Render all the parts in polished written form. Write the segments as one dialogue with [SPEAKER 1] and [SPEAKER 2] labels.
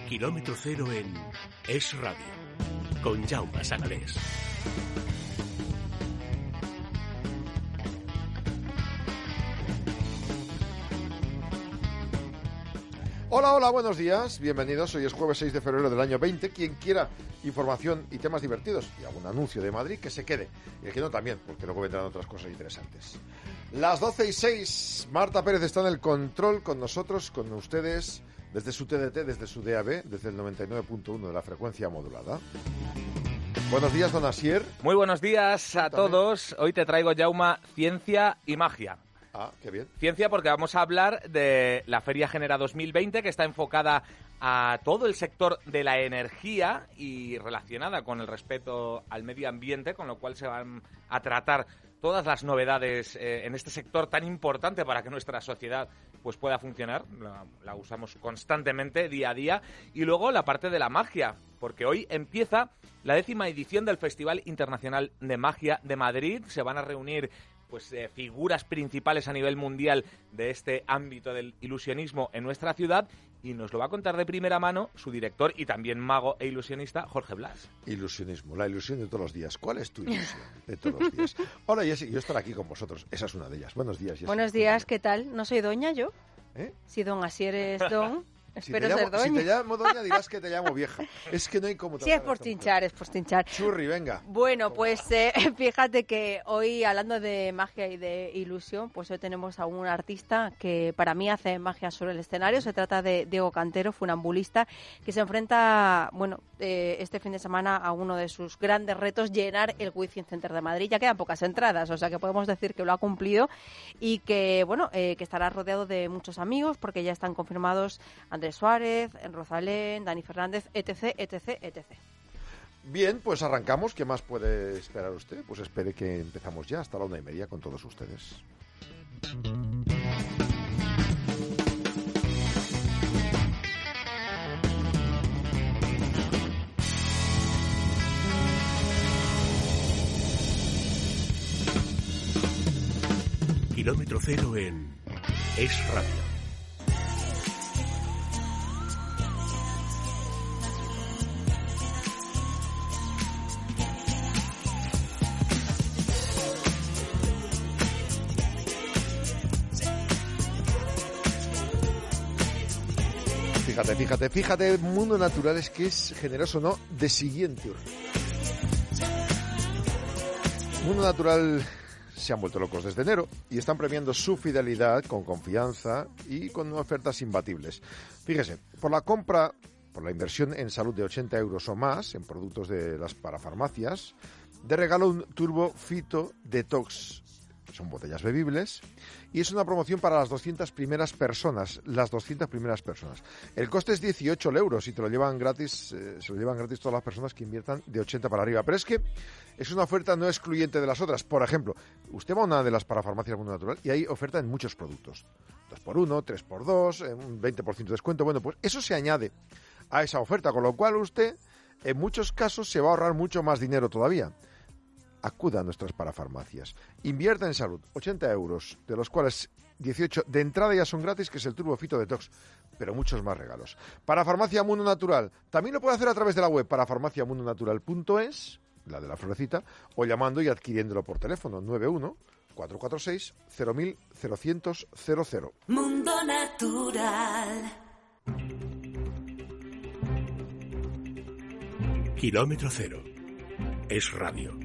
[SPEAKER 1] Kilómetro Cero en Es Radio, con Jaume Sagalés.
[SPEAKER 2] Hola, hola, buenos días, bienvenidos. Hoy es jueves 6 de febrero del año 20. Quien quiera información y temas divertidos y algún anuncio de Madrid, que se quede. Y el que no también, porque luego vendrán otras cosas interesantes. Las 12:06, Marta Pérez está en el control con nosotros, con ustedes, desde su TDT, desde su DAB, desde el 99.1 de la frecuencia modulada. Buenos días, don Asier.
[SPEAKER 3] Muy buenos días a todos. Hoy te traigo, Jaume, ciencia y magia.
[SPEAKER 2] Ah, qué bien.
[SPEAKER 3] Ciencia, porque vamos a hablar de la Feria Genera 2020, que está enfocada a todo el sector de la energía y relacionada con el respeto al medio ambiente, con lo cual se van a tratar todas las novedades en este sector tan importante para que nuestra sociedad pues pueda funcionar. La usamos constantemente, día a día. Y luego la parte de la magia, porque hoy empieza la 10ª edición del Festival Internacional de Magia de Madrid. Se van a reunir figuras principales a nivel mundial de este ámbito del ilusionismo en nuestra ciudad, y nos lo va a contar de primera mano su director y también mago e ilusionista, Jorge Blas.
[SPEAKER 2] Ilusionismo, la ilusión de todos los días. ¿Cuál es tu ilusión de todos los días? Hola, Jessy, yo estar aquí con vosotros, esa es una de ellas. Buenos días, Jessy.
[SPEAKER 4] Buenos días, ¿qué tal? ¿No soy doña yo? Si don Asier es don... Espero ser doña.
[SPEAKER 2] Si te llamo doña, dirás que te llamo vieja. Es que no hay como...
[SPEAKER 4] Sí, es por tinchar, es por tinchar.
[SPEAKER 2] Churri, venga.
[SPEAKER 4] Bueno, pues fíjate que hoy, hablando de magia y de ilusión, pues hoy tenemos a un artista que para mí hace magia sobre el escenario. Se trata de Diego Cantero, funambulista, que se enfrenta, este fin de semana a uno de sus grandes retos, llenar el Within Center de Madrid. Ya quedan pocas entradas, o sea que podemos decir que lo ha cumplido y que, que estará rodeado de muchos amigos, porque ya están confirmados Andrés Suárez, Rosalén, Dani Fernández, etc, etc, etc.
[SPEAKER 2] Bien, pues arrancamos. ¿Qué más puede esperar usted? Pues espere que empezamos ya hasta la 1:30 con todos ustedes.
[SPEAKER 1] Kilómetro Cero en Es Radio.
[SPEAKER 2] Fíjate, Mundo Natural es que es generoso, ¿no? De siguiente orden. Mundo Natural se han vuelto locos desde enero y están premiando su fidelidad con confianza y con ofertas imbatibles. Fíjese, por la inversión en salud de 80 euros o más en productos de las parafarmacias, de regalo un Turbo Fito Detox. Son botellas bebibles y es una promoción para las 200 primeras personas. El coste es 18 euros y te lo llevan gratis, se lo llevan gratis todas las personas que inviertan de 80 para arriba. Pero es que es una oferta no excluyente de las otras. Por ejemplo, usted va a una de las parafarmacias Mundo Natural y hay oferta en muchos productos. 2x1, 3x2, un 20% de descuento. Bueno, pues eso se añade a esa oferta, con lo cual usted en muchos casos se va a ahorrar mucho más dinero todavía. Acuda a nuestras parafarmacias. Invierta en salud, 80 euros, de los cuales 18 de entrada ya son gratis, que es el Turbo Fito Detox, pero muchos más regalos. Parafarmacia Mundo Natural. También lo puede hacer a través de la web parafarmaciamundonatural.es, la de la florecita, o llamando y adquiriéndolo por teléfono, 91 446 0000.
[SPEAKER 5] Mundo Natural.
[SPEAKER 1] Kilómetro Cero. Es Radio.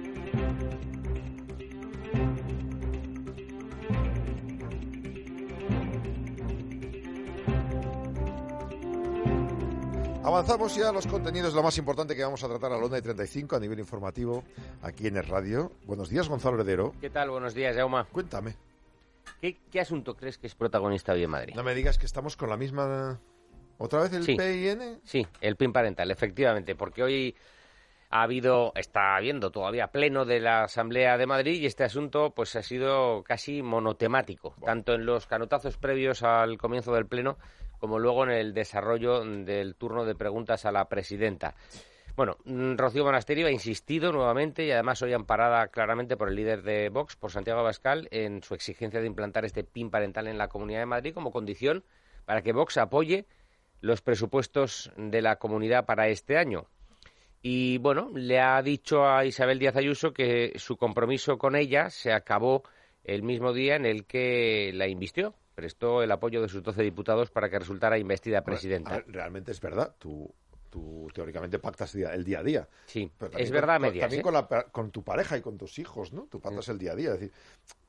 [SPEAKER 2] Avanzamos ya a los contenidos, lo más importante que vamos a tratar a la 1:35 a nivel informativo aquí en el radio. Buenos días, Gonzalo Heredero.
[SPEAKER 6] ¿Qué tal? Buenos días, Jaume.
[SPEAKER 2] Cuéntame.
[SPEAKER 6] ¿Qué asunto crees que es protagonista hoy en Madrid?
[SPEAKER 2] No me digas que estamos con la misma... ¿Otra vez el PIN?
[SPEAKER 6] Sí, el PIN parental, efectivamente, porque hoy está habiendo todavía pleno de la Asamblea de Madrid y este asunto pues ha sido casi monotemático, tanto en los canotazos previos al comienzo del pleno como luego en el desarrollo del turno de preguntas a la presidenta. Bueno, Rocío Monasterio ha insistido nuevamente y además hoy amparada claramente por el líder de Vox, por Santiago Abascal, en su exigencia de implantar este PIN parental en la Comunidad de Madrid como condición para que Vox apoye los presupuestos de la comunidad para este año. Y bueno, le ha dicho a Isabel Díaz Ayuso que su compromiso con ella se acabó el mismo día en el que la invistió. Prestó el apoyo de sus 12 diputados para que resultara investida presidenta.
[SPEAKER 2] Realmente es verdad, tú teóricamente pactas el día a día.
[SPEAKER 6] Sí,
[SPEAKER 2] pero
[SPEAKER 6] es verdad a medias.
[SPEAKER 2] También con tu pareja y con tus hijos, ¿no? Tú pactas el día a día, es decir...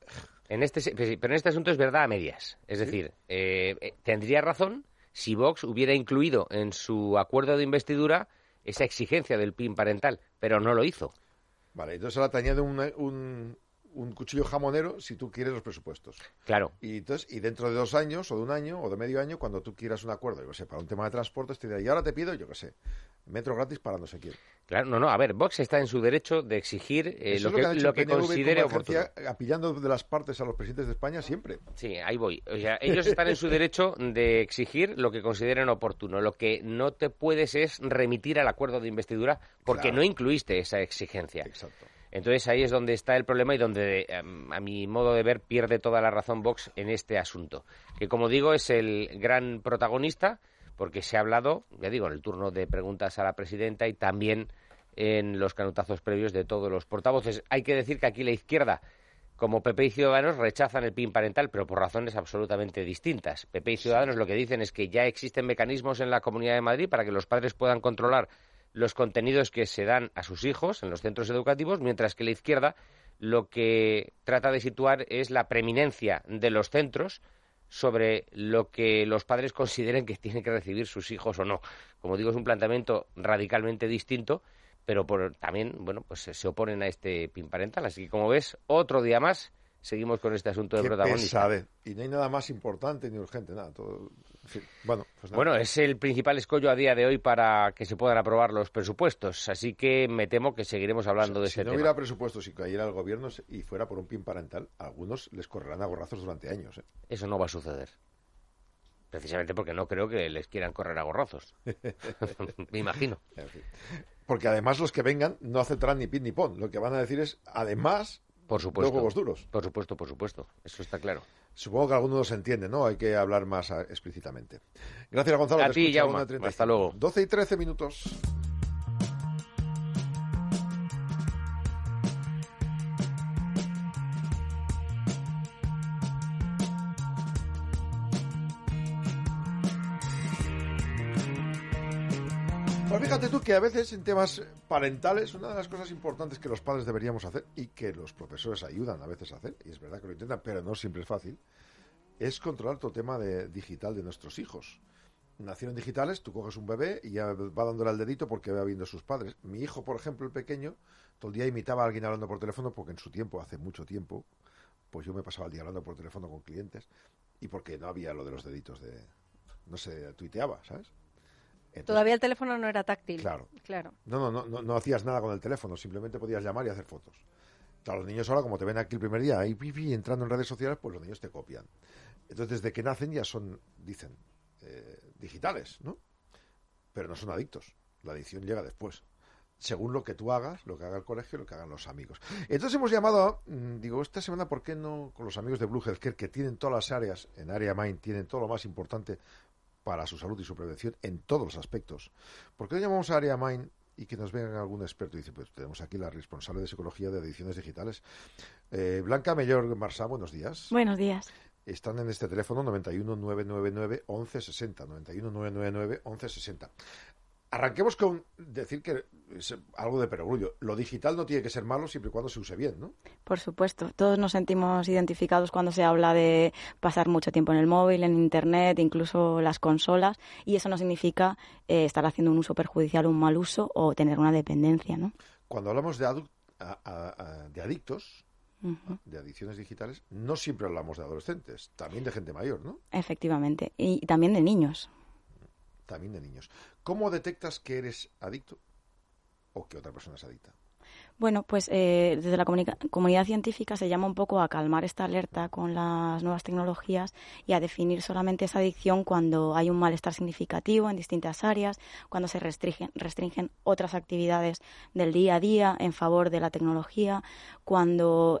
[SPEAKER 6] Pero en este asunto es verdad a medias. Es decir, tendría razón si Vox hubiera incluido en su acuerdo de investidura esa exigencia del PIN parental, pero no lo hizo.
[SPEAKER 2] Vale, entonces ahora te añade un cuchillo jamonero si tú quieres los presupuestos.
[SPEAKER 6] Claro.
[SPEAKER 2] Y dentro de 2 años, o de 1 año, o de medio año, cuando tú quieras un acuerdo, yo qué sé, para un tema de transportes, te dirá, y ahora te pido, yo qué sé, metro gratis para no sé quién.
[SPEAKER 6] Claro, no, a ver, Vox está en su derecho de exigir lo que considere oportuno.
[SPEAKER 2] Apillando de las partes a los presidentes de España siempre.
[SPEAKER 6] Sí, ahí voy. O sea, ellos están en su derecho de exigir lo que consideren oportuno. Lo que no te puedes es remitir al acuerdo de investidura porque no incluiste esa exigencia.
[SPEAKER 2] Exacto.
[SPEAKER 6] Entonces ahí es donde está el problema y donde, a mi modo de ver, pierde toda la razón Vox en este asunto. Que, como digo, es el gran protagonista, porque se ha hablado, ya digo, en el turno de preguntas a la presidenta y también en los canutazos previos de todos los portavoces. Hay que decir que aquí la izquierda, como PP y Ciudadanos, rechazan el PIN parental, pero por razones absolutamente distintas. PP y Ciudadanos lo que dicen es que ya existen mecanismos en la Comunidad de Madrid para que los padres puedan controlar los contenidos que se dan a sus hijos en los centros educativos, mientras que la izquierda lo que trata de situar es la preeminencia de los centros sobre lo que los padres consideren que tienen que recibir sus hijos o no. Como digo, es un planteamiento radicalmente distinto, pero también, bueno, pues se oponen a este PIN parental. Así que, como ves, otro día más seguimos con este asunto de protagonista.
[SPEAKER 2] Pesadez. Y no hay nada más importante ni urgente, nada. Todo... En fin, bueno, pues nada.
[SPEAKER 6] Bueno, es el principal escollo a día de hoy para que se puedan aprobar los presupuestos. Así que me temo que seguiremos hablando de ese tema.
[SPEAKER 2] Si no hubiera presupuestos y cayera el gobierno y fuera por un PIN parental, algunos les correrán a gorrazos durante años.
[SPEAKER 6] Eso no va a suceder. Precisamente porque no creo que les quieran correr a gorrazos. Me imagino.
[SPEAKER 2] En fin. Porque además los que vengan no aceptarán ni PIN ni PON. Lo que van a decir es, además...
[SPEAKER 6] Por supuesto.
[SPEAKER 2] Dos huevos duros.
[SPEAKER 6] Por supuesto. Eso está claro.
[SPEAKER 2] Supongo que algunos se entienden, ¿no? Hay que hablar más explícitamente. Gracias, Gonzalo.
[SPEAKER 6] A ti, Jaume. Hasta luego.
[SPEAKER 2] 12 y 13 minutos. Pues fíjate tú que a veces en temas parentales una de las cosas importantes que los padres deberíamos hacer y que los profesores ayudan a veces a hacer, y es verdad que lo intentan, pero no siempre es fácil, es controlar todo el tema digital de nuestros hijos. Nacieron digitales, tú coges un bebé y ya va dándole al dedito porque va viendo a sus padres. Mi hijo, por ejemplo, el pequeño, todo el día imitaba a alguien hablando por teléfono porque en su tiempo, hace mucho tiempo, pues yo me pasaba el día hablando por teléfono con clientes y porque no había lo de los deditos no se tuiteaba, ¿sabes? Entonces,
[SPEAKER 4] todavía el teléfono no era táctil.
[SPEAKER 2] Claro. No
[SPEAKER 4] No.
[SPEAKER 2] hacías nada con el teléfono, simplemente podías llamar y hacer fotos. Claro, los niños ahora, como te ven aquí el primer día, ahí entrando en redes sociales, pues los niños te copian. Entonces, desde que nacen ya son, dicen, digitales, ¿no? Pero no son adictos. La adicción llega después. Según lo que tú hagas, lo que haga el colegio, lo que hagan los amigos. Entonces hemos llamado, esta semana, ¿por qué no con los amigos de Blue Healthcare, que tienen todas las áreas, en Area Mind, tienen todo lo más importante para su salud y su prevención en todos los aspectos? ¿Por qué no llamamos a Area Mind y que nos venga algún experto? Y dice, pues tenemos aquí la responsable de psicología de adicciones digitales. Blanca Mellor Marsá, buenos días.
[SPEAKER 7] Buenos días.
[SPEAKER 2] Están en este teléfono 91 999 1160, 91 999 1160. Arranquemos con decir que es algo de perogrullo. Lo digital no tiene que ser malo siempre y cuando se use bien, ¿no?
[SPEAKER 7] Por supuesto. Todos nos sentimos identificados cuando se habla de pasar mucho tiempo en el móvil, en Internet, incluso las consolas, y eso no significa estar haciendo un uso perjudicial, un mal uso o tener una dependencia, ¿no?
[SPEAKER 2] Cuando hablamos de adictos, de adicciones digitales, no siempre hablamos de adolescentes, también de gente mayor, ¿no?
[SPEAKER 7] Efectivamente. Y también de niños.
[SPEAKER 2] También de niños. ¿Cómo detectas que eres adicto o que otra persona es adicta?
[SPEAKER 7] Bueno, pues desde la comunidad científica se llama un poco a calmar esta alerta con las nuevas tecnologías y a definir solamente esa adicción cuando hay un malestar significativo en distintas áreas, cuando se restringen otras actividades del día a día en favor de la tecnología, cuando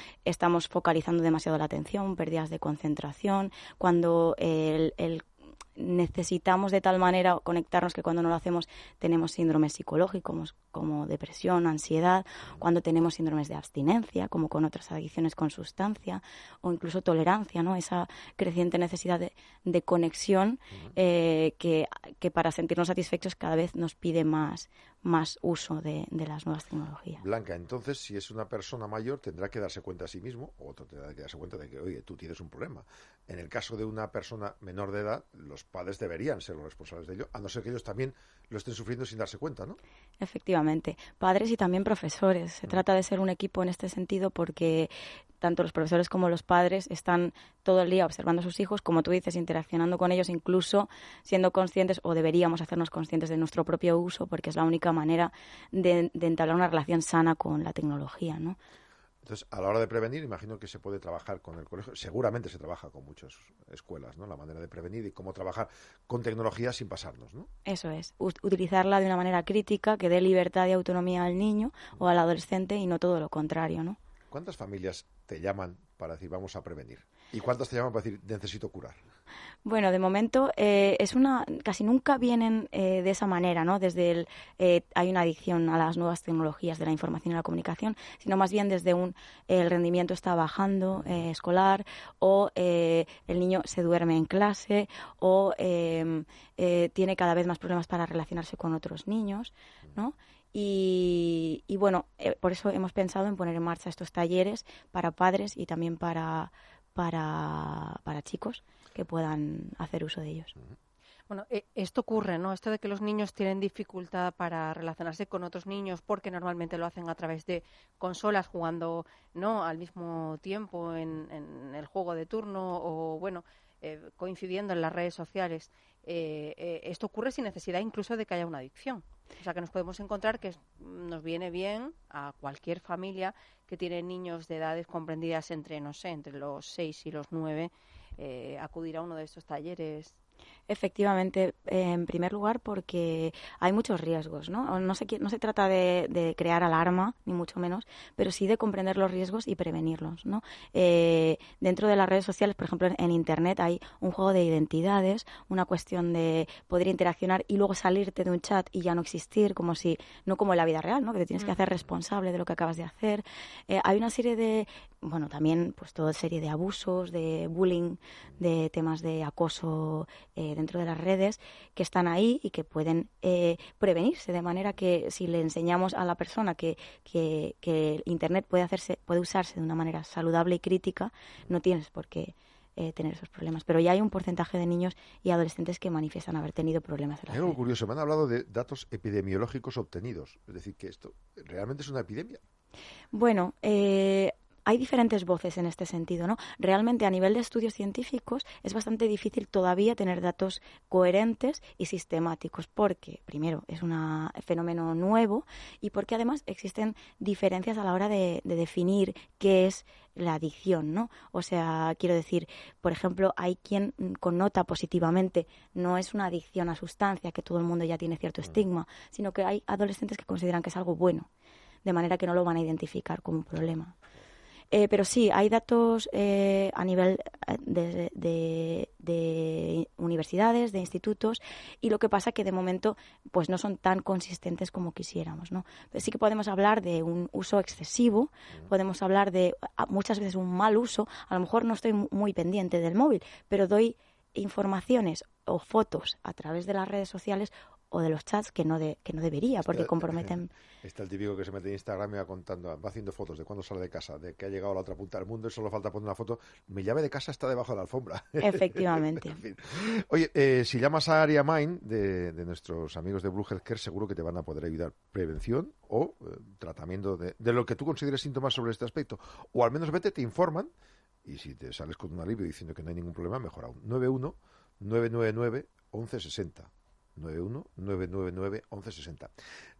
[SPEAKER 7] estamos focalizando demasiado la atención, pérdidas de concentración, cuando necesitamos de tal manera conectarnos que cuando no lo hacemos tenemos síndromes psicológicos como depresión, ansiedad, cuando tenemos síndromes de abstinencia, como con otras adicciones con sustancia, o incluso tolerancia, ¿no? Esa creciente necesidad de conexión que para sentirnos satisfechos cada vez nos pide más uso de las nuevas tecnologías.
[SPEAKER 2] Blanca, entonces, si es una persona mayor, tendrá que darse cuenta a sí mismo, o otro tendrá que darse cuenta de que, oye, tú tienes un problema. En el caso de una persona menor de edad, los padres deberían ser los responsables de ello, a no ser que ellos también lo estén sufriendo sin darse cuenta, ¿no?
[SPEAKER 7] Efectivamente. Padres y también profesores. Se trata de ser un equipo en este sentido porque tanto los profesores como los padres están todo el día observando a sus hijos, como tú dices, interaccionando con ellos, incluso siendo conscientes, o deberíamos hacernos conscientes de nuestro propio uso, porque es la única manera de entablar una relación sana con la tecnología, ¿no?
[SPEAKER 2] Entonces, a la hora de prevenir, imagino que se puede trabajar con el colegio. Seguramente se trabaja con muchas escuelas, ¿no? La manera de prevenir y cómo trabajar con tecnología sin pasarnos, ¿no?
[SPEAKER 7] Eso es. Utilizarla de una manera crítica que dé libertad y autonomía al niño o al adolescente y no todo lo contrario, ¿no?
[SPEAKER 2] ¿Cuántas familias te llaman para decir vamos a prevenir? ¿Y cuántas te llaman para decir necesito curar?
[SPEAKER 7] Bueno, de momento casi nunca vienen de esa manera, ¿no? Desde hay una adicción a las nuevas tecnologías de la información y la comunicación, sino más bien desde el rendimiento está bajando escolar, o el niño se duerme en clase, o tiene cada vez más problemas para relacionarse con otros niños, ¿no? Y bueno, por eso hemos pensado en poner en marcha estos talleres para padres y también para chicos que puedan hacer uso de ellos.
[SPEAKER 4] Bueno, esto ocurre, ¿no? Esto de que los niños tienen dificultad para relacionarse con otros niños porque normalmente lo hacen a través de consolas, jugando, ¿no?, al mismo tiempo en el juego de turno o, bueno, coincidiendo en las redes sociales. Esto ocurre sin necesidad incluso de que haya una adicción. O sea, que nos podemos encontrar que nos viene bien a cualquier familia que tiene niños de edades comprendidas entre los 6 y los 9, acudir a uno de estos talleres.
[SPEAKER 7] Efectivamente, en primer lugar porque hay muchos riesgos, ¿no? No se trata de crear alarma, ni mucho menos, pero sí de comprender los riesgos y prevenirlos, ¿no? Dentro de las redes sociales, por ejemplo, en Internet hay un juego de identidades, una cuestión de poder interaccionar y luego salirte de un chat y ya no existir, no como en la vida real, ¿no? Que te tienes que hacer responsable de lo que acabas de hacer. Hay una serie de, bueno, también pues toda serie de abusos, de bullying, de temas de acoso dentro de las redes que están ahí y que pueden prevenirse, de manera que si le enseñamos a la persona que Internet puede usarse de una manera saludable y crítica, no tienes por qué tener esos problemas. Pero ya hay un porcentaje de niños y adolescentes que manifiestan haber tenido problemas.
[SPEAKER 2] Hay algo curioso, me han hablado de datos epidemiológicos obtenidos, es decir, que esto realmente es una epidemia.
[SPEAKER 7] Bueno, hay diferentes voces en este sentido, ¿no? Realmente, a nivel de estudios científicos, es bastante difícil todavía tener datos coherentes y sistemáticos, porque, primero, es un fenómeno nuevo y porque, además, existen diferencias a la hora de definir qué es la adicción, ¿no? O sea, quiero decir, por ejemplo, hay quien connota positivamente, no es una adicción a sustancia, que todo el mundo ya tiene cierto estigma, sino que hay adolescentes que consideran que es algo bueno, de manera que no lo van a identificar como un problema. Pero sí, hay datos a nivel de universidades, de institutos, y lo que pasa que de momento pues no son tan consistentes como quisiéramos, ¿no? Pero sí que podemos hablar de un uso excesivo, podemos hablar de muchas veces un mal uso. A lo mejor no estoy muy pendiente del móvil, pero doy informaciones o fotos a través de las redes sociales o de los chats que no debería, porque comprometen.
[SPEAKER 2] Está el típico que se mete en Instagram y va haciendo fotos de cuándo sale de casa, de que ha llegado a la otra punta del mundo y solo falta poner una foto. Mi llave de casa está debajo de la alfombra.
[SPEAKER 7] Efectivamente.
[SPEAKER 2] En fin. Oye, si llamas a Area Mind de nuestros amigos de Blue Healthcare, seguro que te van a poder ayudar prevención o tratamiento de lo que tú consideres síntomas sobre este aspecto. O al menos te informan, y si te sales con un alivio diciendo que no hay ningún problema, mejor aún. 91-999-1160. 91-999-1160.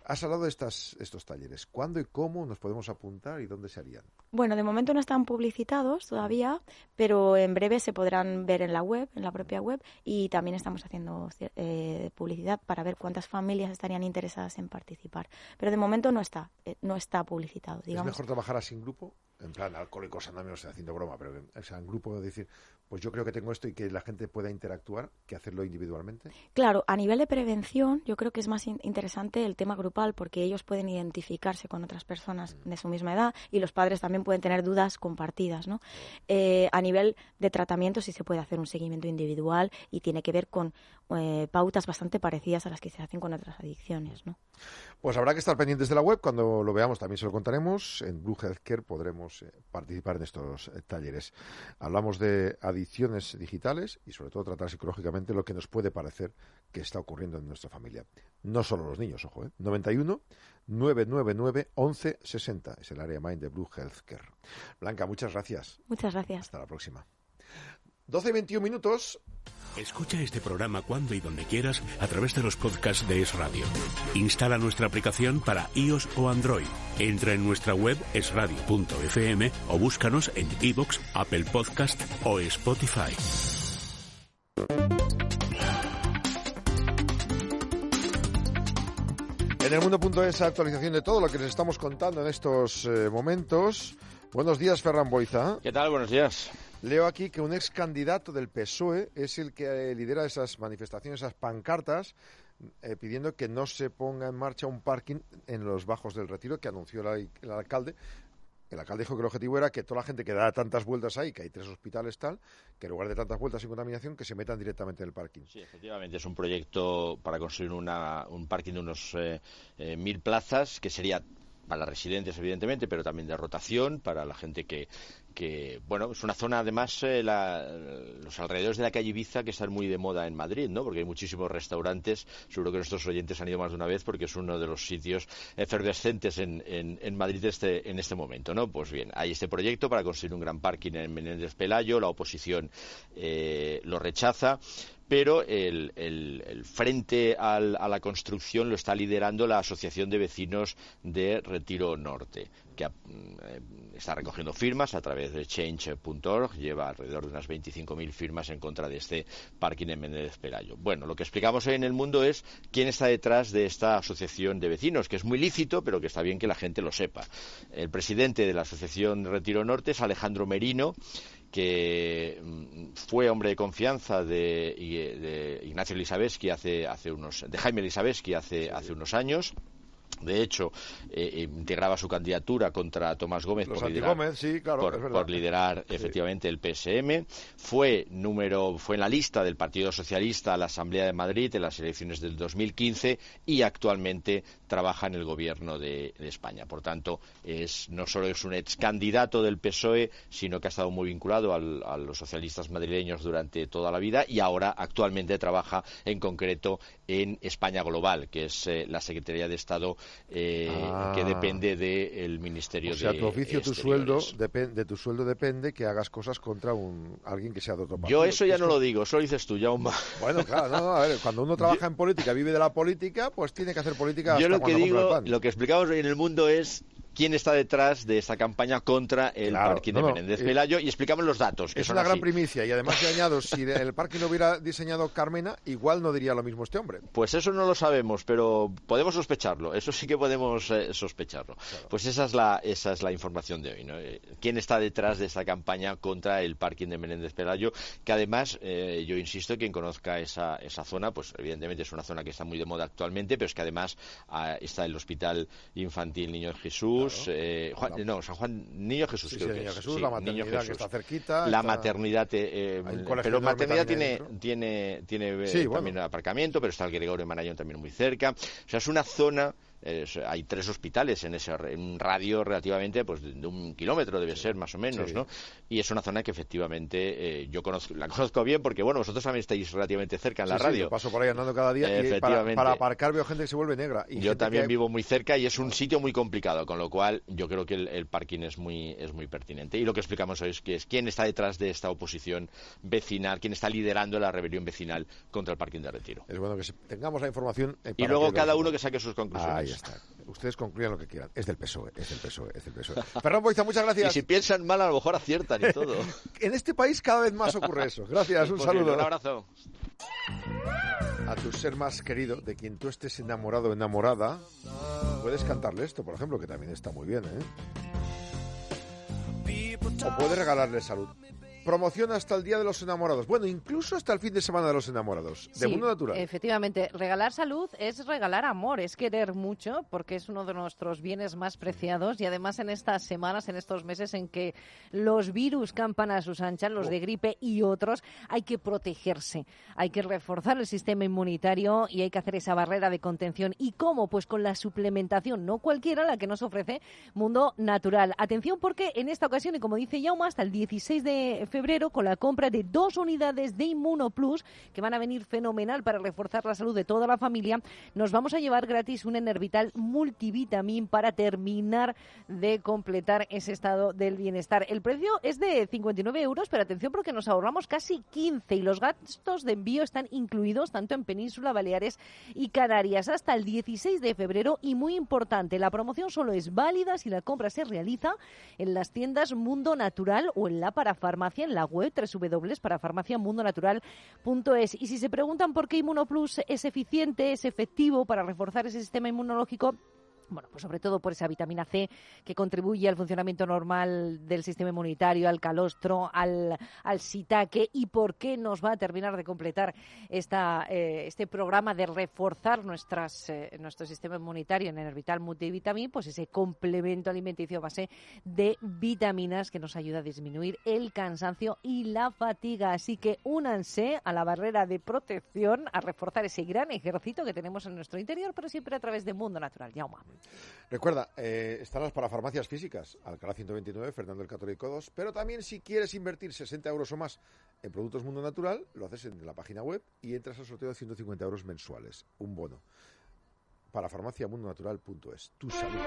[SPEAKER 2] Has hablado de estos talleres. ¿Cuándo y cómo nos podemos apuntar y dónde se harían?
[SPEAKER 7] Bueno, de momento no están publicitados todavía, pero en breve se podrán ver en la web, en la propia web, y también estamos haciendo publicidad para ver cuántas familias estarían interesadas en participar. Pero de momento no está publicitado, digamos.
[SPEAKER 2] ¿Es mejor trabajar así en grupo? En plan, Alcohólicos Anónimos, haciendo broma, pero en grupo decir, pues yo creo que tengo esto y que la gente pueda interactuar, que hacerlo individualmente.
[SPEAKER 7] Claro, a nivel de prevención yo creo que es más interesante el tema grupal porque ellos pueden identificarse con otras personas de su misma edad y los padres también pueden tener dudas compartidas, ¿no? A nivel de tratamiento sí se puede hacer un seguimiento individual y tiene que ver con pautas bastante parecidas a las que se hacen con otras adicciones, ¿no?
[SPEAKER 2] Pues habrá que estar pendientes de la web. Cuando lo veamos también se lo contaremos. En Blue Healthcare podremos participar en estos talleres. Hablamos de adicciones digitales y sobre todo tratar psicológicamente lo que nos puede parecer que está ocurriendo en nuestra familia. No solo los niños, ojo, 91 999 1160 es el área Mind de Blue Healthcare. Blanca, muchas gracias.
[SPEAKER 7] Muchas gracias.
[SPEAKER 2] Hasta la próxima. 12:21.
[SPEAKER 1] Escucha este programa cuando y donde quieras a través de los podcasts de Es Radio. Instala nuestra aplicación para iOS o Android. Entra en nuestra web esradio.fm o búscanos en iVoox, Apple Podcast o Spotify.
[SPEAKER 2] En el mundo.es, actualización de todo lo que les estamos contando en estos momentos. Buenos días, Ferran Boiza.
[SPEAKER 8] ¿Qué tal? Buenos días.
[SPEAKER 2] Leo aquí que un ex candidato del PSOE es el que lidera esas manifestaciones, esas pancartas, pidiendo que no se ponga en marcha un parking en los Bajos del Retiro, que anunció el alcalde. El alcalde dijo que el objetivo era que toda la gente que da tantas vueltas ahí, que hay 3 hospitales tal, que en lugar de tantas vueltas sin contaminación, que se metan directamente en el parking.
[SPEAKER 8] Sí, efectivamente, es un proyecto para construir un parking de unos 1.000 plazas, que sería para residentes, evidentemente, pero también de rotación, para la gente que bueno, es una zona, además, los alrededores de la calle Ibiza, que están muy de moda en Madrid, ¿no? Porque hay muchísimos restaurantes, seguro que nuestros oyentes han ido más de una vez, porque es uno de los sitios efervescentes en Madrid en este momento, ¿no? Pues bien, hay este proyecto para construir un gran parking en Menéndez Pelayo, la oposición lo rechaza, pero el frente a la construcción lo está liderando la Asociación de Vecinos de Retiro Norte, que está recogiendo firmas a través de change.org, lleva alrededor de unas 25.000 firmas en contra de este parking en Menéndez Pelayo. Bueno, lo que explicamos hoy en El Mundo es quién está detrás de esta asociación de vecinos, que es muy lícito, pero que está bien que la gente lo sepa. El presidente de la Asociación Retiro Norte es Alejandro Merino, que fue hombre de confianza de Ignacio Lisabeski de Jaime Lisabeski hace unos años. De hecho, integraba su candidatura contra Tomás Gómez por liderar efectivamente el PSM. Fue en la lista del Partido Socialista a la Asamblea de Madrid en las elecciones del 2015 y actualmente trabaja en el gobierno de España. Por tanto, no solo es un ex candidato del PSOE, sino que ha estado muy vinculado a los socialistas madrileños durante toda la vida y ahora actualmente trabaja en concreto en España Global, que es la Secretaría de Estado que depende del Ministerio de Exteriores.
[SPEAKER 2] O sea, tu oficio, de tu sueldo depende que hagas cosas contra alguien que sea de otro
[SPEAKER 8] Yo
[SPEAKER 2] partido.
[SPEAKER 8] eso ya no lo digo, eso lo dices tú, Jaume.
[SPEAKER 2] Bueno, claro, a ver, cuando uno trabaja en política, vive de la política, pues tiene que hacer política hasta
[SPEAKER 8] lo que
[SPEAKER 2] cuando compra el pan.
[SPEAKER 8] Lo que explicamos hoy en El Mundo es quién está detrás de esta campaña contra el parking de Menéndez Pelayo y explicamos los datos. Que
[SPEAKER 2] es
[SPEAKER 8] son
[SPEAKER 2] una
[SPEAKER 8] así.
[SPEAKER 2] Gran primicia y además le añado, si el parking lo hubiera diseñado Carmena, igual no diría lo mismo este hombre.
[SPEAKER 8] Pues eso no lo sabemos, pero podemos sospecharlo, eso sí que podemos sospecharlo. Claro. Pues esa es la información de hoy, ¿no? ¿Quién está detrás de esta campaña contra el parking de Menéndez Pelayo? Que además, yo insisto, quien conozca esa zona, pues evidentemente es una zona que está muy de moda actualmente, pero es que además está el Hospital Infantil Niño Jesús, San Juan Niño Jesús, creo que
[SPEAKER 2] Niño
[SPEAKER 8] es.
[SPEAKER 2] Jesús,
[SPEAKER 8] Sí,
[SPEAKER 2] la maternidad que está cerquita.
[SPEAKER 8] La maternidad, pero maternidad tiene también aparcamiento, pero está el Gregorio Marañón también muy cerca. O sea, es una zona. Hay 3 hospitales en un radio relativamente pues de 1 kilómetro debe ser más o menos, ¿no? Y es una zona que efectivamente yo la conozco bien porque bueno, vosotros también estáis relativamente cerca en la radio.
[SPEAKER 2] Yo paso por ahí andando cada día y para aparcar veo gente que se vuelve negra. Y
[SPEAKER 8] yo también vivo muy cerca y es un sitio muy complicado, con lo cual yo creo que el parking es muy pertinente. Y lo que explicamos hoy es quién está detrás de esta oposición vecinal, quién está liderando la rebelión vecinal contra el parking de Retiro.
[SPEAKER 2] Es bueno que tengamos la información.
[SPEAKER 8] Y luego cada uno que saque sus conclusiones.
[SPEAKER 2] Ahí está. Ustedes concluyan lo que quieran. Es del PSOE, es del PSOE, es del PSOE. Fernando Boiza, muchas gracias.
[SPEAKER 8] Y si piensan mal, a lo mejor aciertan y todo.
[SPEAKER 2] En este país cada vez más ocurre eso. Gracias, un saludo.
[SPEAKER 8] Un abrazo.
[SPEAKER 2] A tu ser más querido, de quien tú estés enamorado o enamorada, puedes cantarle esto, por ejemplo, que también está muy bien, ¿eh? O puedes regalarle salud. Promoción hasta el Día de los Enamorados. Bueno, incluso hasta el fin de semana de los enamorados. De Mundo Natural.
[SPEAKER 9] Efectivamente. Regalar salud es regalar amor, es querer mucho, porque es uno de nuestros bienes más preciados. Y además en estas semanas, en estos meses en que los virus campan a sus anchas, los de gripe y otros, hay que protegerse. Hay que reforzar el sistema inmunitario y hay que hacer esa barrera de contención. ¿Y cómo? Pues con la suplementación, no cualquiera, la que nos ofrece Mundo Natural. Atención, porque en esta ocasión, y como dice Jaume, hasta el 16 de febrero, con la compra de 2 unidades de Inmunoplus, que van a venir fenomenal para reforzar la salud de toda la familia, nos vamos a llevar gratis un Enervital multivitamin para terminar de completar ese estado del bienestar. El precio es de 59 euros, pero atención porque nos ahorramos casi 15 y los gastos de envío están incluidos tanto en Península, Baleares y Canarias hasta el 16 de febrero. Y muy importante, la promoción solo es válida si la compra se realiza en las tiendas Mundo Natural o en la parafarmacia, en la web www.parafarmaciamundonatural.es. Y si se preguntan por qué Inmunoplus es eficiente, es efectivo para reforzar ese sistema inmunológico, bueno, pues sobre todo por esa vitamina C que contribuye al funcionamiento normal del sistema inmunitario, al calostro, al shiitake, y por qué nos va a terminar de completar este programa de reforzar nuestro sistema inmunitario en Enervital Multivitamin, pues ese complemento alimenticio a base de vitaminas que nos ayuda a disminuir el cansancio y la fatiga. Así que únanse a la barrera de protección, a reforzar ese gran ejército que tenemos en nuestro interior, pero siempre a través de Mundo Natural. Jaume.
[SPEAKER 2] Recuerda, están las parafarmacias físicas, Alcalá 129, Fernando el Católico 2, pero también si quieres invertir 60 euros o más en productos Mundo Natural, lo haces en la página web y entras al sorteo de 150 euros mensuales, un bono. Parafarmaciamundonatural.es, tu salud.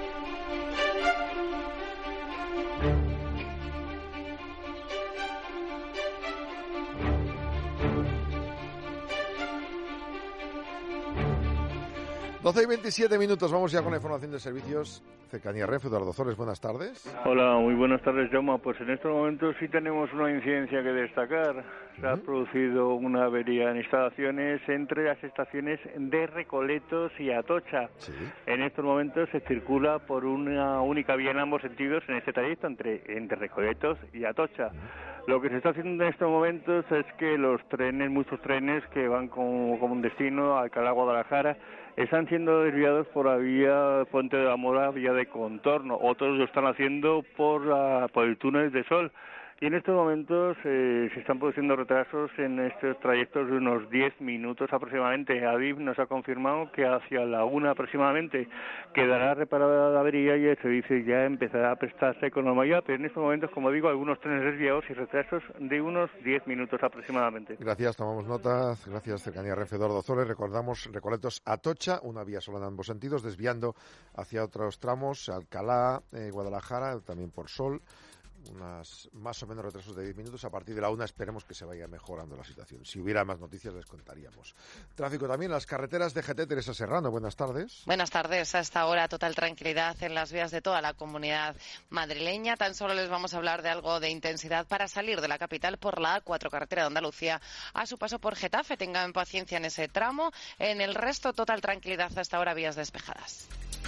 [SPEAKER 2] Doce y 27 minutos, vamos ya con la información de servicios. Cercanía Renfe, Eduardo Zores, buenas tardes.
[SPEAKER 10] Hola, muy buenas tardes, Jaume. Pues en estos momentos sí tenemos una incidencia que destacar. Se ha producido una avería en instalaciones entre las estaciones de Recoletos y Atocha. Sí. En estos momentos se circula por una única vía en ambos sentidos en este trayecto entre Recoletos y Atocha. Lo que se está haciendo en estos momentos es que los trenes, muchos trenes que van como un destino a Alcalá, Guadalajara, están siendo desviados por la vía Puente de la Mora, vía de contorno. Otros lo están haciendo por el túnel de Sol. Y en estos momentos se están produciendo retrasos en estos trayectos de unos 10 minutos aproximadamente. Adif nos ha confirmado que hacia la 1 aproximadamente quedará reparada la avería y el servicio ya empezará a prestarse con normalidad. Pero en estos momentos, como digo, algunos trenes desviados y retrasos de unos 10 minutos aproximadamente.
[SPEAKER 2] Gracias, tomamos nota. Gracias, Cercanía Renfe, Eduardo Zores. Recordamos Recoletos Atocha, una vía sola en ambos sentidos, desviando hacia otros tramos, Alcalá, Guadalajara, también por Sol. Unas más o menos retrasos de 10 minutos. A partir de la 1 esperemos que se vaya mejorando la situación. Si hubiera más noticias les contaríamos. Tráfico también en las carreteras de GT. Teresa Serrano, buenas tardes.
[SPEAKER 11] Buenas tardes. A esta hora total tranquilidad en las vías de toda la comunidad madrileña. Tan solo les vamos a hablar de algo de intensidad para salir de la capital por la A4, carretera de Andalucía, a su paso por Getafe. Tengan paciencia en ese tramo. En el resto, total tranquilidad hasta ahora, vías despejadas.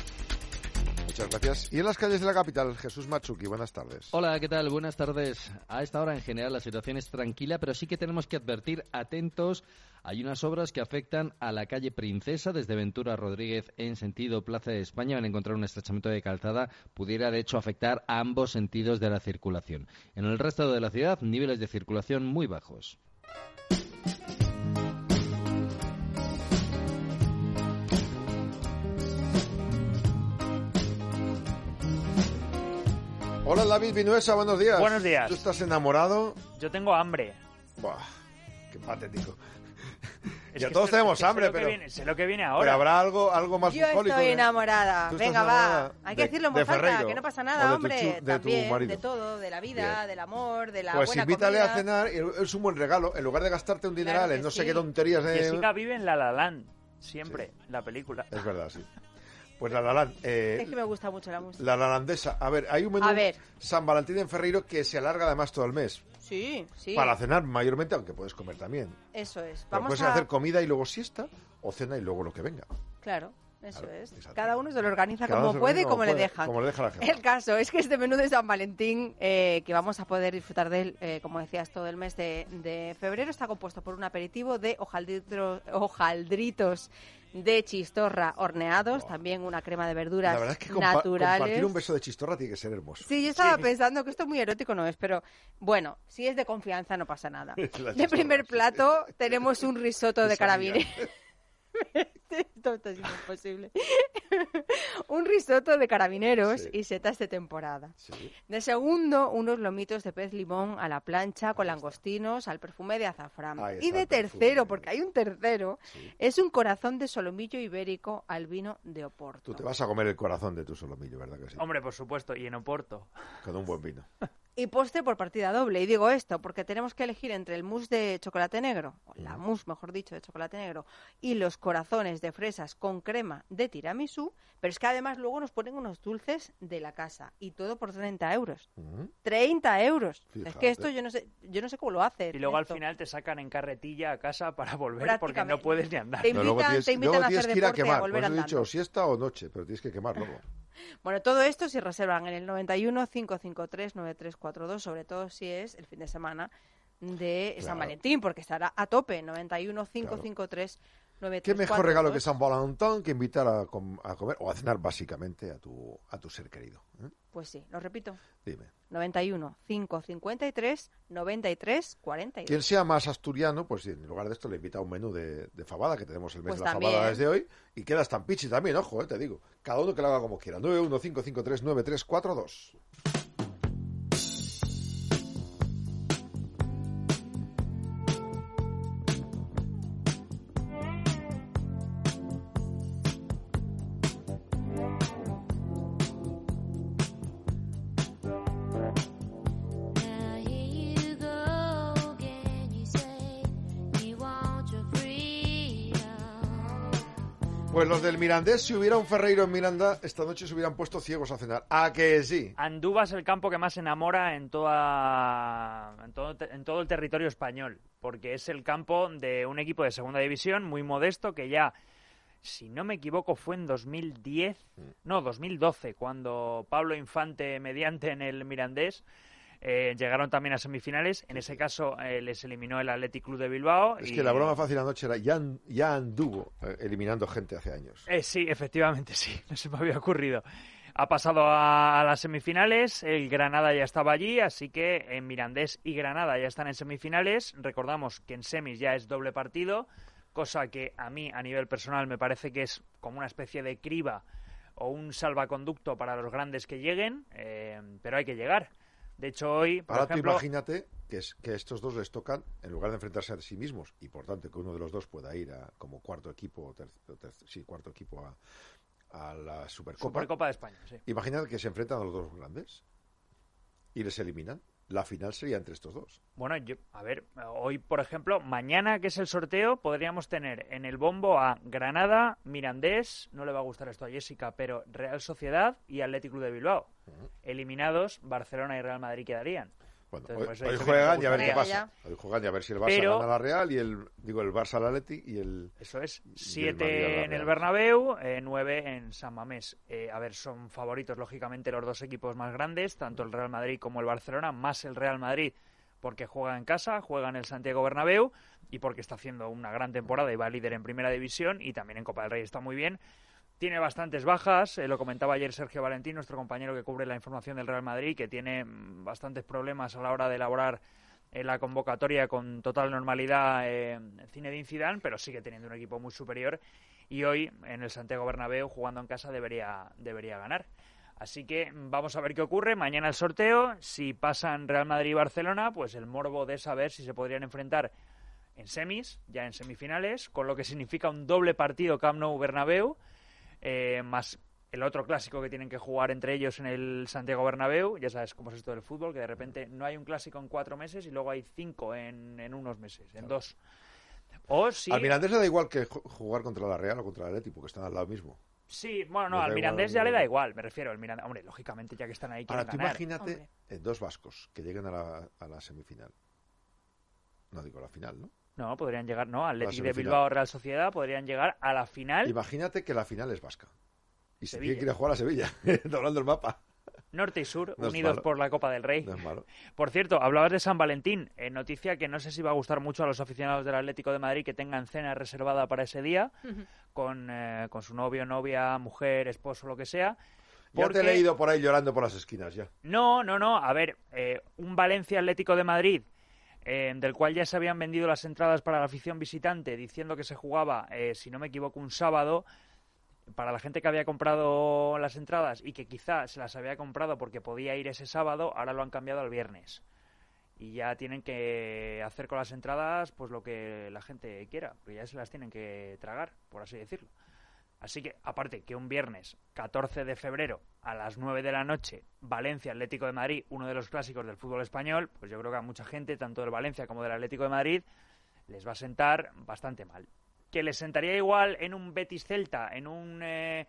[SPEAKER 2] Muchas gracias. Y en las calles de la capital, Jesús Machuki, buenas tardes.
[SPEAKER 12] Hola, ¿qué tal? Buenas tardes. A esta hora en general la situación es tranquila, pero sí que tenemos que advertir, atentos, hay unas obras que afectan a la calle Princesa desde Ventura Rodríguez en sentido Plaza de España. Van a encontrar un estrechamiento de calzada, pudiera de hecho afectar a ambos sentidos de la circulación. En el resto de la ciudad, niveles de circulación muy bajos.
[SPEAKER 2] Hola, David Vinuesa, buenos días.
[SPEAKER 13] Buenos días.
[SPEAKER 2] ¿Tú estás enamorado?
[SPEAKER 13] Yo tengo hambre.
[SPEAKER 2] Buah, qué patético. Ya todos tenemos hambre, pero...
[SPEAKER 13] Sé lo que viene ahora.
[SPEAKER 2] Pero habrá algo más
[SPEAKER 4] Yo
[SPEAKER 2] bucólico.
[SPEAKER 4] Estoy enamorada. Venga, va. Hay que decirlo en voz alta,
[SPEAKER 2] Ferreiro,
[SPEAKER 4] que no pasa nada, hombre.
[SPEAKER 2] De
[SPEAKER 4] también,
[SPEAKER 2] tu marido.
[SPEAKER 4] de todo, de la vida,
[SPEAKER 2] Bien.
[SPEAKER 4] del amor, de la
[SPEAKER 2] pues
[SPEAKER 4] buena
[SPEAKER 2] invítale
[SPEAKER 4] comida.
[SPEAKER 2] a cenar, es un buen regalo. En lugar de gastarte un dineral
[SPEAKER 4] Claro
[SPEAKER 2] en no
[SPEAKER 4] sí.
[SPEAKER 2] sé qué tonterías...
[SPEAKER 13] Jessica vive en La La Land, siempre,
[SPEAKER 2] sí.
[SPEAKER 13] la película.
[SPEAKER 2] Es verdad, sí. Pues la Lalan.
[SPEAKER 4] Es que me gusta mucho la música.
[SPEAKER 2] La lalandesa. A ver, hay un menú
[SPEAKER 4] A ver.
[SPEAKER 2] San Valentín en Ferreiro que se alarga además todo el mes.
[SPEAKER 4] Sí, sí.
[SPEAKER 2] Para cenar mayormente, aunque puedes comer también.
[SPEAKER 4] Eso es.
[SPEAKER 2] Pero puedes hacer comida y luego siesta, o cena y luego lo que venga.
[SPEAKER 4] Claro. Eso
[SPEAKER 2] Claro,
[SPEAKER 4] es.
[SPEAKER 2] exacto.
[SPEAKER 4] Cada uno se lo organiza
[SPEAKER 2] Cada uno
[SPEAKER 4] como
[SPEAKER 2] se lo
[SPEAKER 4] puede y
[SPEAKER 2] organiza
[SPEAKER 4] como le dejan.
[SPEAKER 2] como le deja la jefa.
[SPEAKER 4] El caso es que este menú de San Valentín, que vamos a poder disfrutar de él, como decías, todo el mes de febrero, está compuesto por un aperitivo de hojaldritos de chistorra horneados, también una crema de verduras
[SPEAKER 2] La verdad es que
[SPEAKER 4] naturales.
[SPEAKER 2] compartir un beso de chistorra tiene que ser hermoso.
[SPEAKER 4] Sí, yo estaba pensando que esto muy erótico no es, pero bueno, si es de confianza no pasa nada.
[SPEAKER 2] La
[SPEAKER 4] De
[SPEAKER 2] chistorra,
[SPEAKER 4] primer
[SPEAKER 2] sí.
[SPEAKER 4] plato tenemos un risotto de
[SPEAKER 2] Esa
[SPEAKER 4] carabineros. Esto está siendo imposible. Un risotto de carabineros
[SPEAKER 2] Sí.
[SPEAKER 4] y setas de temporada.
[SPEAKER 2] Sí.
[SPEAKER 4] De segundo, unos lomitos de pez limón a la plancha con langostinos al perfume de azafrán.
[SPEAKER 2] Ahí
[SPEAKER 4] Y
[SPEAKER 2] está
[SPEAKER 4] de
[SPEAKER 2] el perfume.
[SPEAKER 4] tercero, porque hay un tercero,
[SPEAKER 2] Sí.
[SPEAKER 4] es un corazón de solomillo ibérico al vino de Oporto.
[SPEAKER 2] Tú te vas a comer el corazón de tu solomillo, ¿verdad que sí?
[SPEAKER 13] Hombre, por supuesto, y en Oporto.
[SPEAKER 2] Con un buen vino.
[SPEAKER 4] Y postre por partida doble. Y digo esto porque tenemos que elegir entre el mousse de chocolate negro, o la mousse, mejor dicho, de chocolate negro, y los corazones de fresas con crema de tiramisú, pero es que además luego nos ponen unos dulces de la casa y todo por 30 euros. 30 euros. Es
[SPEAKER 2] Fíjate.
[SPEAKER 4] que esto yo no sé cómo lo hace.
[SPEAKER 13] Y luego al
[SPEAKER 4] esto.
[SPEAKER 13] final te sacan en carretilla a casa para volver porque no
[SPEAKER 4] Prácticamente.
[SPEAKER 13] puedes ni andar.
[SPEAKER 4] Te
[SPEAKER 2] No, luego
[SPEAKER 4] invitan,
[SPEAKER 2] tienes,
[SPEAKER 4] te invitan
[SPEAKER 2] luego
[SPEAKER 4] a
[SPEAKER 2] tienes
[SPEAKER 4] hacer
[SPEAKER 2] que ir a
[SPEAKER 4] deporte y a
[SPEAKER 2] quemar.
[SPEAKER 4] volver
[SPEAKER 2] Por eso he
[SPEAKER 4] andando.
[SPEAKER 2] dicho siesta o noche, pero tienes que quemar luego.
[SPEAKER 4] Bueno, todo esto si reservan en el 91 553 9342, sobre todo si es el fin de semana de San
[SPEAKER 2] Claro.
[SPEAKER 4] Valentín, porque estará a tope. 91 553 9342.
[SPEAKER 2] ¿Qué mejor regalo que San Valentín que invitar a comer o a cenar básicamente a tu ser querido? ¿Eh?
[SPEAKER 4] Pues sí, lo repito.
[SPEAKER 2] Dime.
[SPEAKER 4] 91 553 93 42.
[SPEAKER 2] Quien sea más asturiano, pues en lugar de esto le invita a un menú de fabada, que tenemos el mes
[SPEAKER 4] Pues
[SPEAKER 2] de la
[SPEAKER 4] también.
[SPEAKER 2] fabada desde hoy, y queda estampichi también, ojo, te digo. Cada uno que lo haga como quiera. 915539342. Pues los del Mirandés, si hubiera un Ferreiro en Miranda, esta noche se hubieran puesto ciegos a cenar. ¿A que sí?
[SPEAKER 13] Andúba es el campo que más enamora en todo el territorio español, porque es el campo de un equipo de segunda división muy modesto que ya, si no me equivoco, fue en 2012, cuando Pablo Infante mediante en el Mirandés llegaron también a semifinales. En ese caso les eliminó el Athletic Club de Bilbao.
[SPEAKER 2] Es que la broma fácil anoche era ya anduvo eliminando gente hace años.
[SPEAKER 13] Sí, efectivamente, sí. No se me había ocurrido. Ha pasado a las semifinales, el Granada ya estaba allí, así que en Mirandés y Granada ya están en semifinales. Recordamos que en semis ya es doble partido, cosa que a mí, a nivel personal, me parece que es como una especie de criba o un salvaconducto para los grandes que lleguen, pero hay que llegar. De hecho, hoy, por
[SPEAKER 2] Ahora tú
[SPEAKER 13] ejemplo...
[SPEAKER 2] imagínate que estos dos les tocan, en lugar de enfrentarse a sí mismos, y por tanto que uno de los dos pueda ir como cuarto equipo, cuarto equipo a la
[SPEAKER 13] Supercopa de España, sí.
[SPEAKER 2] Imagínate que se enfrentan a los dos grandes y les eliminan. La final sería entre estos dos.
[SPEAKER 13] Bueno, hoy, por ejemplo, mañana, que es el sorteo, podríamos tener en el bombo a Granada, Mirandés, no le va a gustar esto a Jessica, pero Real Sociedad y Atlético de Bilbao. Eliminados, Barcelona y Real Madrid quedarían.
[SPEAKER 2] Bueno,
[SPEAKER 13] Entonces,
[SPEAKER 2] hoy
[SPEAKER 13] eso
[SPEAKER 2] juegan y a ver
[SPEAKER 13] me
[SPEAKER 2] qué
[SPEAKER 13] gustaría.
[SPEAKER 2] pasa. Hoy juegan y a ver si el Barça
[SPEAKER 13] Pero-
[SPEAKER 2] gana a la Real y el Barça al Atleti y el...
[SPEAKER 13] Eso es,
[SPEAKER 2] y el Madrid a
[SPEAKER 13] 7
[SPEAKER 2] la
[SPEAKER 13] en el
[SPEAKER 2] Real.
[SPEAKER 13] Bernabéu, 9 en San Mamés. Son favoritos, lógicamente, los dos equipos más grandes, tanto el Real Madrid como el Barcelona, más el Real Madrid, porque juega en casa, juega en el Santiago Bernabéu y porque está haciendo una gran temporada y va líder en Primera División y también en Copa del Rey está muy bien. Tiene bastantes bajas, lo comentaba ayer Sergio Valentín, nuestro compañero que cubre la información del Real Madrid, que tiene bastantes problemas a la hora de elaborar la convocatoria con total normalidad Zinedine Zidane, pero sigue teniendo un equipo muy superior y hoy en el Santiago Bernabéu, jugando en casa, debería ganar. Así que vamos a ver qué ocurre. Mañana el sorteo, si pasan Real Madrid y Barcelona, pues el morbo de saber si se podrían enfrentar en semis, ya en semifinales, con lo que significa un doble partido Camp Nou Bernabéu, más el otro clásico que tienen que jugar entre ellos en el Santiago Bernabéu. Ya sabes cómo es esto del fútbol, que de repente no hay un clásico en 4 meses y luego hay 5 en unos meses, en 2. O si...
[SPEAKER 2] Al Mirandés le da igual que jugar contra la Real o contra el Atleti, porque están al lado mismo.
[SPEAKER 13] Sí, bueno, no, al Mirandés ya le da igual, me refiero. El Mirandés, hombre, lógicamente ya que están ahí quieren
[SPEAKER 2] Ahora, tú
[SPEAKER 13] ganar.
[SPEAKER 2] imagínate dos vascos que lleguen a la semifinal. No digo la final, ¿no?
[SPEAKER 13] No, podrían llegar, no, Athletic de
[SPEAKER 2] semifinal.
[SPEAKER 13] Bilbao, Real Sociedad, podrían llegar a la final.
[SPEAKER 2] Imagínate que la final es vasca. Y se
[SPEAKER 13] Sevilla.
[SPEAKER 2] tiene que ir a jugar a Sevilla, doblando el mapa.
[SPEAKER 13] Norte y sur,
[SPEAKER 2] No es
[SPEAKER 13] unidos
[SPEAKER 2] malo.
[SPEAKER 13] por la Copa del Rey.
[SPEAKER 2] No es malo.
[SPEAKER 13] Por cierto, hablabas de San Valentín. Noticia que no sé si va a gustar mucho a los aficionados del Atlético de Madrid que tengan cena reservada para ese día con su novio, novia, mujer, esposo, lo que sea.
[SPEAKER 2] Ya te he leído por ahí llorando por las esquinas, ya.
[SPEAKER 13] No. A ver, un Valencia Atlético de Madrid, del cual ya se habían vendido las entradas para la afición visitante, diciendo que se jugaba, si no me equivoco, un sábado. Para la gente que había comprado las entradas y que quizá se las había comprado porque podía ir ese sábado, ahora lo han cambiado al viernes. Y ya tienen que hacer con las entradas pues lo que la gente quiera, porque ya se las tienen que tragar, por así decirlo. Así que, aparte que un viernes 14 de febrero a las 9 de la noche, Valencia Atlético de Madrid, uno de los clásicos del fútbol español, pues yo creo que a mucha gente, tanto del Valencia como del Atlético de Madrid, les va a sentar bastante mal. Que les sentaría igual en un Betis Celta, en un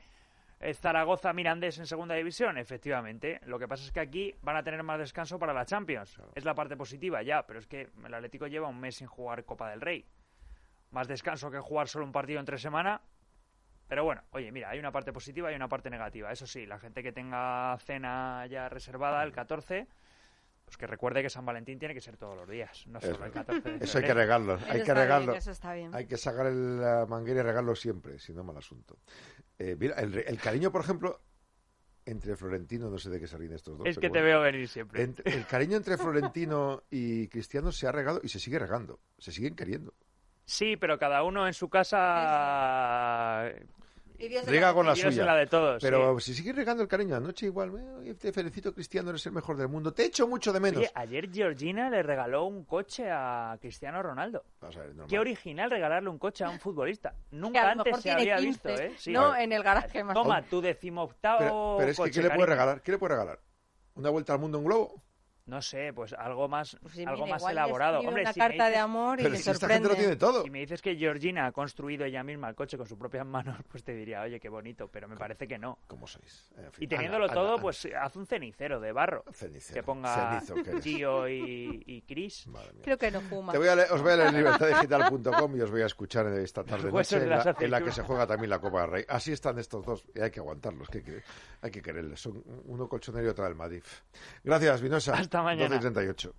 [SPEAKER 13] Zaragoza Mirandés en segunda división, efectivamente. Lo que pasa es que aquí van a tener más descanso para la Champions. Es la parte positiva ya, pero es que el Atlético lleva un mes sin jugar Copa del Rey. Más descanso que jugar solo un partido entre semana. Pero bueno, oye, mira, hay una parte positiva y una parte negativa. Eso sí, la gente que tenga cena ya reservada el 14... Pues que recuerde que San Valentín tiene que ser todos los días, no solo el 14 de febrero.
[SPEAKER 2] Eso hay que regarlo,
[SPEAKER 4] Eso está bien.
[SPEAKER 2] Hay que sacar la manguera y regarlo siempre, si no mal asunto. Mira, el cariño, por ejemplo, entre Florentino, no sé de qué salen estos dos.
[SPEAKER 13] Es que te veo venir siempre.
[SPEAKER 2] El cariño entre Florentino y Cristiano se ha regado y se sigue regando, se siguen queriendo.
[SPEAKER 13] Sí, pero cada uno en su casa...
[SPEAKER 2] Riega con la
[SPEAKER 13] Dios
[SPEAKER 2] suya.
[SPEAKER 13] en la de todos,
[SPEAKER 2] pero si sigues regando el cariño anoche igual, te felicito, Cristiano, eres el mejor del mundo. Te echo mucho de menos.
[SPEAKER 13] Oye, ayer Georgina le regaló un coche a Cristiano Ronaldo.
[SPEAKER 2] Vamos a ver, normal.
[SPEAKER 13] Qué original regalarle un coche a un futbolista.
[SPEAKER 4] Que
[SPEAKER 13] Nunca
[SPEAKER 4] a lo
[SPEAKER 13] antes
[SPEAKER 4] mejor
[SPEAKER 13] se
[SPEAKER 4] tiene
[SPEAKER 13] había
[SPEAKER 4] 15.
[SPEAKER 13] visto, ¿eh? Sí.
[SPEAKER 4] No, en el garaje más.
[SPEAKER 13] Toma, tu 18º
[SPEAKER 2] Pero es que,
[SPEAKER 13] coche,
[SPEAKER 2] ¿qué le puede
[SPEAKER 13] cariño.
[SPEAKER 2] regalar? ¿Qué le puede regalar? ¿Una vuelta al mundo en globo?
[SPEAKER 13] No sé, pues algo más,
[SPEAKER 4] Sí,
[SPEAKER 13] algo
[SPEAKER 4] mira,
[SPEAKER 13] más
[SPEAKER 4] igual le
[SPEAKER 13] elaborado.
[SPEAKER 4] escribe
[SPEAKER 13] Hombre,
[SPEAKER 4] una
[SPEAKER 13] si me
[SPEAKER 4] carta de
[SPEAKER 13] dices-
[SPEAKER 4] amor y
[SPEAKER 2] Pero
[SPEAKER 4] le
[SPEAKER 2] si esta gente
[SPEAKER 4] sorprende.
[SPEAKER 2] lo tiene todo.
[SPEAKER 13] Si me dices que Georgina ha construido ella misma el coche con sus propias manos, pues te diría, oye, qué bonito, pero me parece que no.
[SPEAKER 2] ¿Cómo sois? En fin,
[SPEAKER 13] Y teniéndolo
[SPEAKER 2] anda,
[SPEAKER 13] todo,
[SPEAKER 2] anda.
[SPEAKER 13] pues haz un cenicero de barro.
[SPEAKER 2] Cenicero.
[SPEAKER 13] Que ponga
[SPEAKER 2] Cenizo que eres.
[SPEAKER 13] Gio y Chris.
[SPEAKER 4] Creo que no fuma.
[SPEAKER 2] Os voy a leer en libertadigital.com y os voy a escuchar esta tarde
[SPEAKER 13] Los huesos
[SPEAKER 2] noche
[SPEAKER 13] de las
[SPEAKER 2] en la que
[SPEAKER 13] aceitunas.
[SPEAKER 2] se juega también la Copa del Rey. Así están estos dos y hay que aguantarlos, hay que quererles. Son uno colchonero y otro del Madrid. Gracias, Vinosa.
[SPEAKER 13] Hasta mañana.
[SPEAKER 2] 12:38.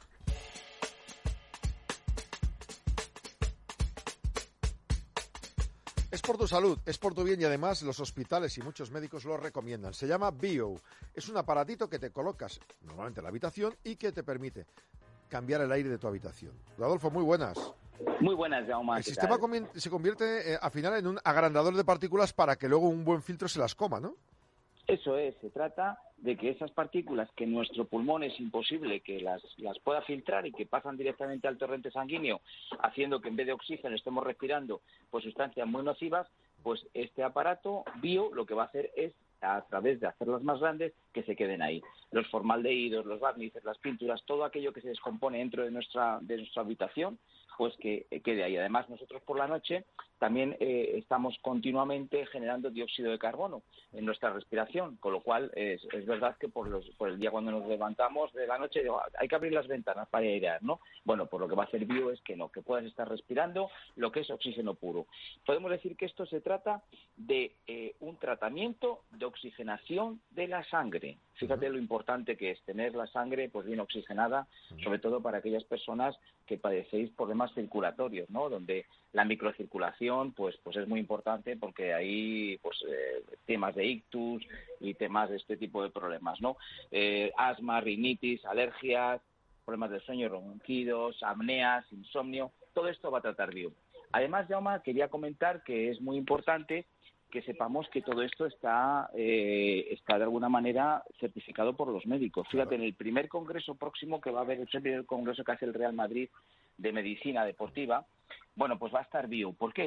[SPEAKER 2] Es por tu salud, es por tu bien y además los hospitales y muchos médicos lo recomiendan. Se llama Bio. Es un aparatito que te colocas normalmente en la habitación y que te permite cambiar el aire de tu habitación. Adolfo, muy buenas.
[SPEAKER 14] Muy buenas, Jaume.
[SPEAKER 2] El sistema se convierte al final en un agrandador de partículas para que luego un buen filtro se las coma, ¿no?
[SPEAKER 14] Eso es, se trata de que esas partículas que nuestro pulmón es imposible que las pueda filtrar y que pasan directamente al torrente sanguíneo, haciendo que en vez de oxígeno estemos respirando pues sustancias muy nocivas, pues este aparato Bio lo que va a hacer es, a través de hacerlas más grandes, que se queden ahí. Los formaldehídos, los barnices, las pinturas, todo aquello que se descompone dentro de nuestra habitación, pues que quede ahí. Además, nosotros por la noche también estamos continuamente generando dióxido de carbono en nuestra respiración, con lo cual es verdad que por el día cuando nos levantamos de la noche hay que abrir las ventanas para airear, ¿no? Bueno, pues lo que va a hacer Bio es que no, que puedas estar respirando lo que es oxígeno puro. Podemos decir que esto se trata de un tratamiento de oxigenación de la sangre. Fíjate lo importante que es tener la sangre pues bien oxigenada, sobre todo para aquellas personas que padecéis problemas circulatorios, ¿no? Donde la microcirculación pues es muy importante porque hay temas de ictus y temas de este tipo de problemas, ¿no? Asma, rinitis, alergias, problemas del sueño, ronquidos, apneas, insomnio, todo esto va a tratar Bio. Además, Jaume, quería comentar que es muy importante que sepamos que todo esto está de alguna manera certificado por los médicos. Fíjate, en el primer congreso próximo que va a haber, el primer congreso que hace el Real Madrid de medicina deportiva, bueno, pues va a estar Bio. ¿Por qué?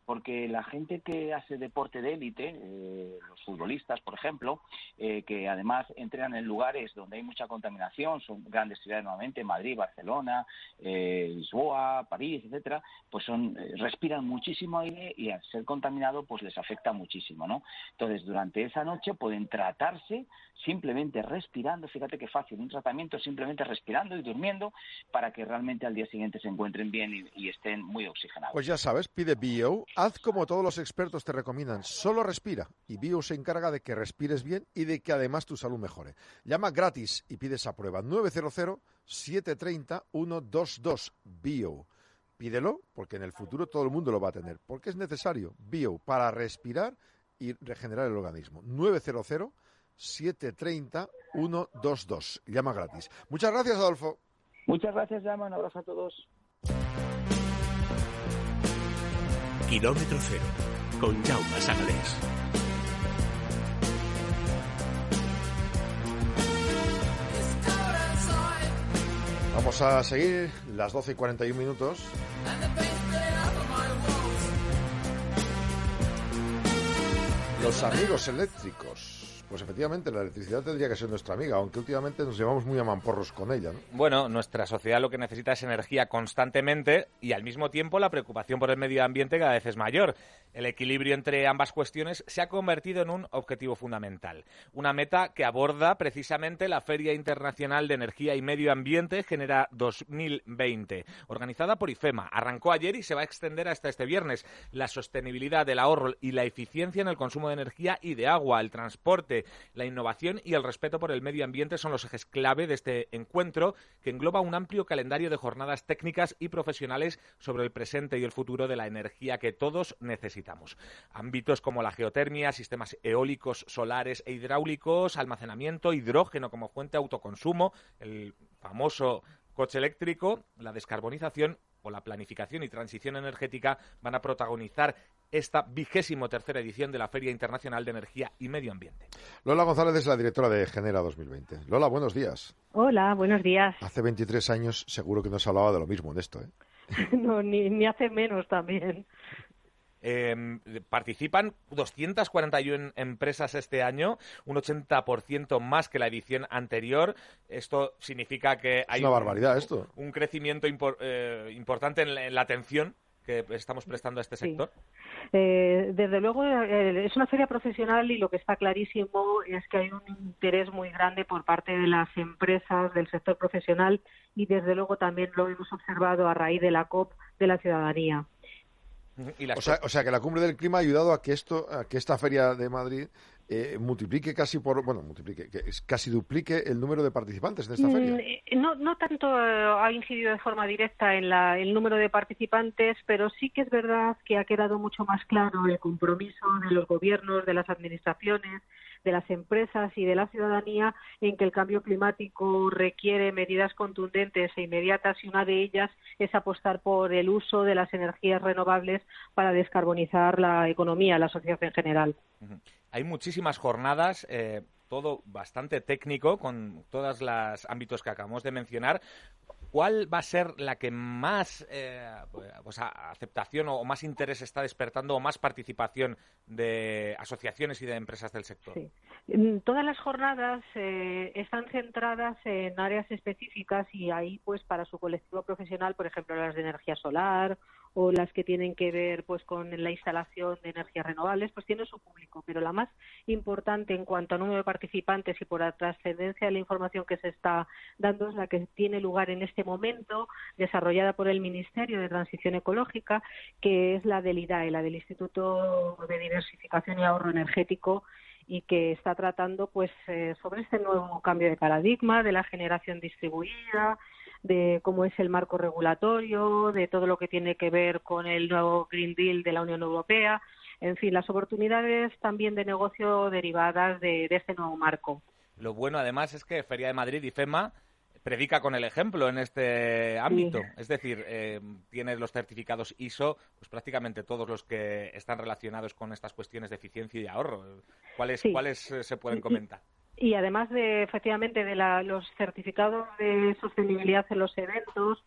[SPEAKER 14] porque la gente que hace deporte de élite, los futbolistas, por ejemplo, que además entrenan en lugares donde hay mucha contaminación, son grandes ciudades nuevamente, Madrid, Barcelona, Lisboa, París, etcétera, pues respiran muchísimo aire y al ser contaminado pues les afecta muchísimo, ¿no? Entonces, durante esa noche pueden tratarse simplemente respirando, fíjate qué fácil, un tratamiento simplemente respirando y durmiendo para que realmente al día siguiente se encuentren bien y estén muy oxigenados.
[SPEAKER 2] Pues ya sabes, pide Bio, haz como todos los expertos te recomiendan, solo respira y Bio se encarga de que respires bien y de que además tu salud mejore. Llama gratis y pide esa prueba 900-730-122 Bio. Pídelo porque en el futuro todo el mundo lo va a tener, porque es necesario Bio para respirar y regenerar el organismo. 900-730-122. Llama gratis. Muchas gracias, Adolfo.
[SPEAKER 14] Muchas gracias, Llama. Un abrazo a todos.
[SPEAKER 1] Kilómetro Cero, con Jaume Sagalés.
[SPEAKER 2] Vamos a seguir las 12:41. Los amigos eléctricos. Pues efectivamente, la electricidad tendría que ser nuestra amiga, aunque últimamente nos llevamos muy a mamporros con ella, ¿no?
[SPEAKER 3] Bueno, nuestra sociedad lo que necesita es energía constantemente y al mismo tiempo la preocupación por el medio ambiente cada vez es mayor. El equilibrio entre ambas cuestiones se ha convertido en un objetivo fundamental. Una meta que aborda precisamente la Feria Internacional de Energía y Medio Ambiente Genera 2020, organizada por IFEMA. Arrancó ayer y se va a extender hasta este viernes. La sostenibilidad, el ahorro y la eficiencia en el consumo de energía y de agua, el transporte, la innovación y el respeto por el medio ambiente son los ejes clave de este encuentro, que engloba un amplio calendario de jornadas técnicas y profesionales sobre el presente y el futuro de la energía que todos necesitamos. Ámbitos como la geotermia, sistemas eólicos, solares e hidráulicos, almacenamiento, hidrógeno como fuente de autoconsumo, el famoso coche eléctrico, la descarbonización o la planificación y transición energética van a protagonizar esta 23ª edición de la Feria Internacional de Energía y Medio Ambiente.
[SPEAKER 2] Lola González es la directora de Genera 2020. Lola, buenos días.
[SPEAKER 15] Hola, buenos días.
[SPEAKER 2] Hace 23 años seguro que no se hablaba de lo mismo en esto, ¿eh?
[SPEAKER 15] No, ni hace menos también.
[SPEAKER 3] Participan 241 empresas este año, un 80% más que la edición anterior. Esto significa que hay
[SPEAKER 2] una barbaridad esto.
[SPEAKER 3] Un crecimiento importante en la atención que estamos prestando a este sector.
[SPEAKER 15] Sí. Desde luego es una feria profesional y lo que está clarísimo es que hay un interés muy grande por parte de las empresas del sector profesional y desde luego también lo hemos observado a raíz de la COP de la ciudadanía.
[SPEAKER 2] O sea que la cumbre del clima ha ayudado a que esta feria de Madrid multiplique casi duplique el número de participantes de esta feria.
[SPEAKER 15] No tanto ha incidido de forma directa en el número de participantes, pero sí que es verdad que ha quedado mucho más claro el compromiso de los gobiernos, de las administraciones, de las empresas y de la ciudadanía en que el cambio climático requiere medidas contundentes e inmediatas y una de ellas es apostar por el uso de las energías renovables para descarbonizar la economía, la sociedad en general.
[SPEAKER 3] Hay muchísimas jornadas, todo bastante técnico, con todos los ámbitos que acabamos de mencionar. ¿Cuál va a ser la que más aceptación o más interés está despertando o más participación de asociaciones y de empresas del sector?
[SPEAKER 15] Sí. Todas las jornadas están centradas en áreas específicas y ahí, pues, para su colectivo profesional, por ejemplo, las de energía solar o las que tienen que ver pues con la instalación de energías renovables, pues tiene su público, pero la más importante en cuanto a número de participantes y por la trascendencia de la información que se está dando es la que tiene lugar en este momento, desarrollada por el Ministerio de Transición Ecológica, que es la del IDAE, la del Instituto de Diversificación y Ahorro Energético, y que está tratando pues sobre este nuevo cambio de paradigma de la generación distribuida, de cómo es el marco regulatorio, de todo lo que tiene que ver con el nuevo Green Deal de la Unión Europea, en fin, las oportunidades también de negocio derivadas de este nuevo marco.
[SPEAKER 3] Lo bueno, además, es que Feria de Madrid y FEMA predica con el ejemplo en este ámbito. Sí. Es decir, tienes los certificados ISO, pues prácticamente todos los que están relacionados con estas cuestiones de eficiencia y ahorro. ¿Cuáles se pueden comentar?
[SPEAKER 15] Y además efectivamente de los certificados de sostenibilidad en los eventos,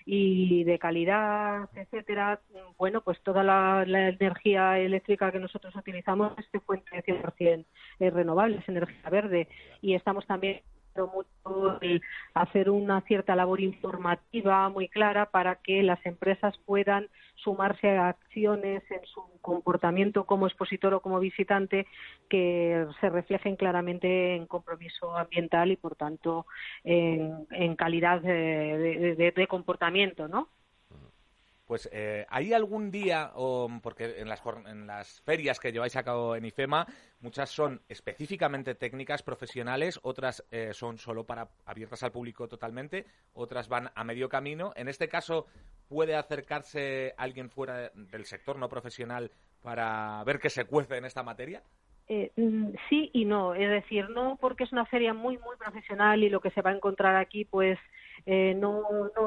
[SPEAKER 15] y de calidad, etcétera, bueno, pues toda la energía eléctrica que nosotros utilizamos es de fuente 100% renovable, es energía verde, y estamos también mucho el hacer una cierta labor informativa muy clara para que las empresas puedan sumarse a acciones en su comportamiento como expositor o como visitante que se reflejen claramente en compromiso ambiental y, por tanto, en calidad de comportamiento, ¿no?
[SPEAKER 3] Pues ¿hay algún día, porque en las ferias que lleváis a cabo en IFEMA, muchas son específicamente técnicas, profesionales, otras son solo abiertas al público totalmente, otras van a medio camino? En este caso, ¿puede acercarse alguien fuera del sector no profesional para ver qué se cuece en esta materia?
[SPEAKER 15] Sí y no, es decir, no porque es una feria muy profesional y lo que se va a encontrar aquí pues no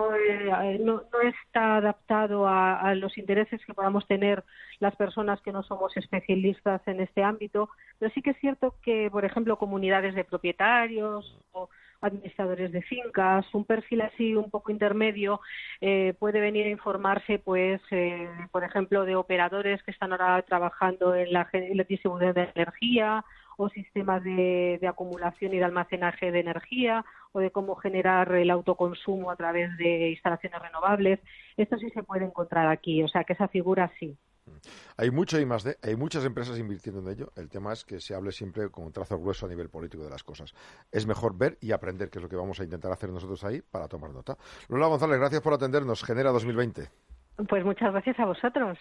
[SPEAKER 15] está adaptado a los intereses que podamos tener las personas que no somos especialistas en este ámbito, pero sí que es cierto que, por ejemplo, comunidades de propietarios o administradores de fincas, un perfil así un poco intermedio, puede venir a informarse, pues, por ejemplo, de operadores que están ahora trabajando en la distribución de energía o sistemas de acumulación y de almacenaje de energía, o de cómo generar el autoconsumo a través de instalaciones renovables. Esto sí se puede encontrar aquí, o sea que esa figura sí.
[SPEAKER 2] Hay mucho I+D, hay muchas empresas invirtiendo en ello. El tema es que se hable siempre con un trazo grueso a nivel político de las cosas. Es mejor ver y aprender, que es lo que vamos a intentar hacer nosotros ahí para tomar nota. Lola González, gracias por atendernos. Genera 2020.
[SPEAKER 15] Pues muchas gracias a vosotros.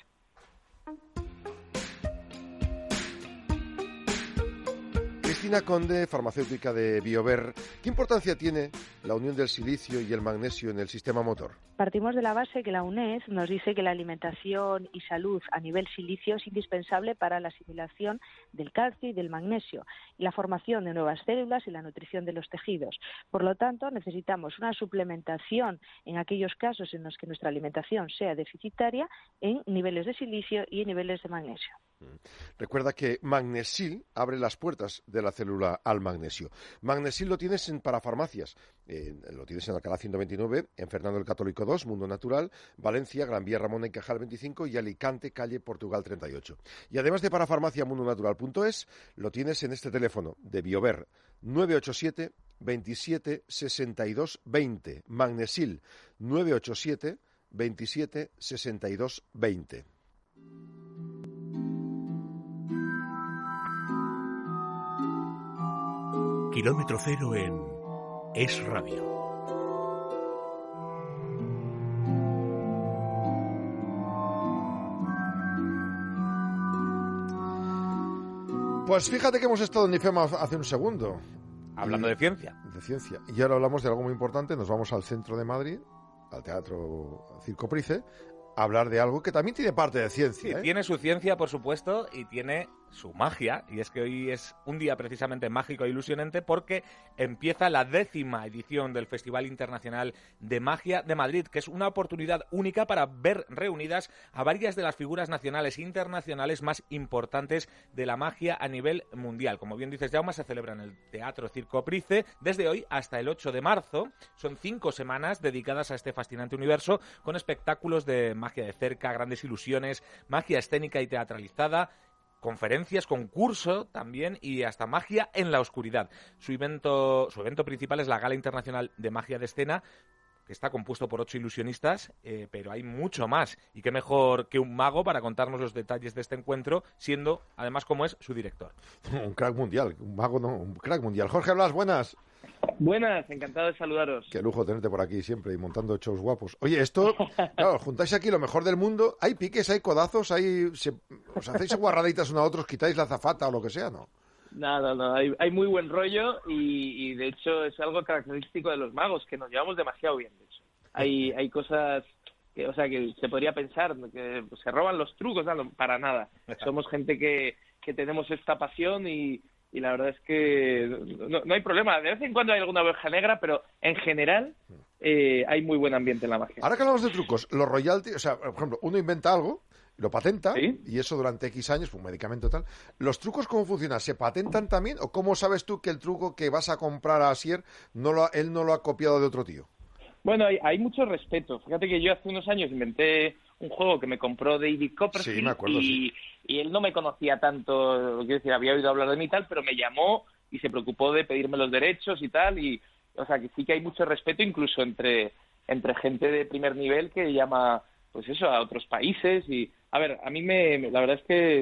[SPEAKER 2] Cristina Conde, farmacéutica de Biover. ¿Qué importancia tiene la unión del silicio y el magnesio en el sistema motor?
[SPEAKER 16] Partimos de la base que la UNED nos dice que la alimentación y salud a nivel silicio es indispensable para la asimilación del calcio y del magnesio, y la formación de nuevas células y la nutrición de los tejidos. Por lo tanto, necesitamos una suplementación en aquellos casos en los que nuestra alimentación sea deficitaria en niveles de silicio y en niveles de magnesio.
[SPEAKER 2] Recuerda que Magnesil abre las puertas de la célula al magnesio. Magnesil lo tienes en parafarmacias. Lo tienes en Alcalá 129, en Fernando el Católico 2, Mundo Natural, Valencia, Gran Vía Ramón y Cajal 25 y Alicante, calle Portugal 38. Y además de parafarmaciamundonatural.es, lo tienes en este teléfono de Biover, 987 27 62 20. Magnesil, 987 27 62 20.
[SPEAKER 1] Kilómetro cero en Es Radio.
[SPEAKER 2] Pues fíjate que hemos estado en IFEMA hace un segundo.
[SPEAKER 3] Hablando de ciencia.
[SPEAKER 2] De ciencia. Y ahora hablamos de algo muy importante. Nos vamos al centro de Madrid, al Teatro Circo Price, a hablar de algo que también tiene parte de ciencia.
[SPEAKER 3] Sí, tiene su ciencia, por supuesto, y tiene su magia, y es que hoy es un día precisamente mágico e ilusionante porque empieza la 10ª edición del Festival Internacional de Magia de Madrid, que es una oportunidad única para ver reunidas a varias de las figuras nacionales e internacionales más importantes de la magia a nivel mundial. Como bien dices, Jaume, se celebra en el Teatro Circo Price desde hoy hasta el 8 de marzo. Son 5 semanas dedicadas a este fascinante universo, con espectáculos de magia de cerca, grandes ilusiones, magia escénica y teatralizada, conferencias, concurso también y hasta magia en la oscuridad. Su evento principal es la Gala Internacional de Magia de Escena, que está compuesto por 8 ilusionistas, pero hay mucho más. Y qué mejor que un mago para contarnos los detalles de este encuentro, siendo, además, como es su director.
[SPEAKER 2] Un crack mundial, un mago no, un crack mundial. Jorge Blas, buenas.
[SPEAKER 17] Buenas, encantado de saludaros.
[SPEAKER 2] Qué lujo tenerte por aquí siempre y montando shows guapos. Oye, esto, claro, juntáis aquí lo mejor del mundo. ¿Hay piques, hay codazos, os hacéis guarraditas unos a otros, quitáis la azafata o lo que sea, no?
[SPEAKER 17] No, hay muy buen rollo y de hecho es algo característico de los magos, que nos llevamos demasiado bien, de hecho. Hay cosas que, o sea, que se podría pensar que se roban los trucos, no, para nada. Somos gente que tenemos esta pasión y la verdad es que no hay problema. De vez en cuando hay alguna oveja negra, pero en general hay muy buen ambiente en la magia.
[SPEAKER 2] Ahora que hablamos de trucos, los royalties, o sea, por ejemplo, uno inventa algo, lo patenta,
[SPEAKER 17] ¿sí?
[SPEAKER 2] Y eso durante X años, un medicamento tal. ¿Los trucos cómo funcionan? ¿Se patentan también? ¿O cómo sabes tú que el truco que vas a comprar a Asier, él no lo ha copiado de otro tío?
[SPEAKER 17] Bueno, hay mucho respeto. Fíjate que yo hace unos años inventé un juego que me compró David Copperfield,
[SPEAKER 2] Sí, me acuerdo,
[SPEAKER 17] y él no me conocía tanto, quiero decir, había oído hablar de mí y tal, pero me llamó y se preocupó de pedirme los derechos y tal, y o sea que sí que hay mucho respeto incluso entre gente de primer nivel que llama, pues eso, a otros países. Y a ver, a mí la verdad es que,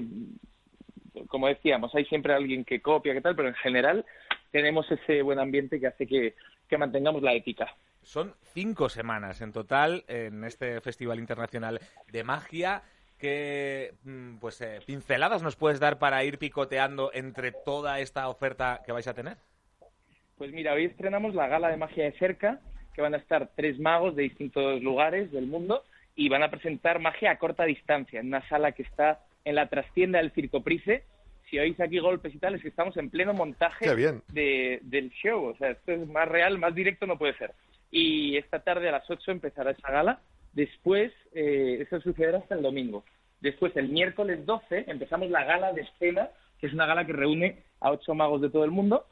[SPEAKER 17] como decíamos, hay siempre alguien que copia, que tal, pero en general tenemos ese buen ambiente que hace que mantengamos la ética.
[SPEAKER 3] Son 5 semanas en total en este Festival Internacional de Magia. ¿Qué pinceladas nos puedes dar para ir picoteando entre toda esta oferta que vais a tener?
[SPEAKER 17] Pues mira, hoy estrenamos la Gala de Magia de Cerca, que van a estar 3 magos de distintos lugares del mundo y van a presentar magia a corta distancia en una sala que está en la trastienda del Circo Price. Si oís aquí golpes y tal, es que estamos en pleno montaje del show. O sea, esto es más real, más directo no puede ser. Y esta tarde a las 8 empezará esa gala. Después, eso sucederá hasta el domingo. Después, el miércoles 12, empezamos la Gala de Escena, que es una gala que reúne a 8 magos de todo el mundo.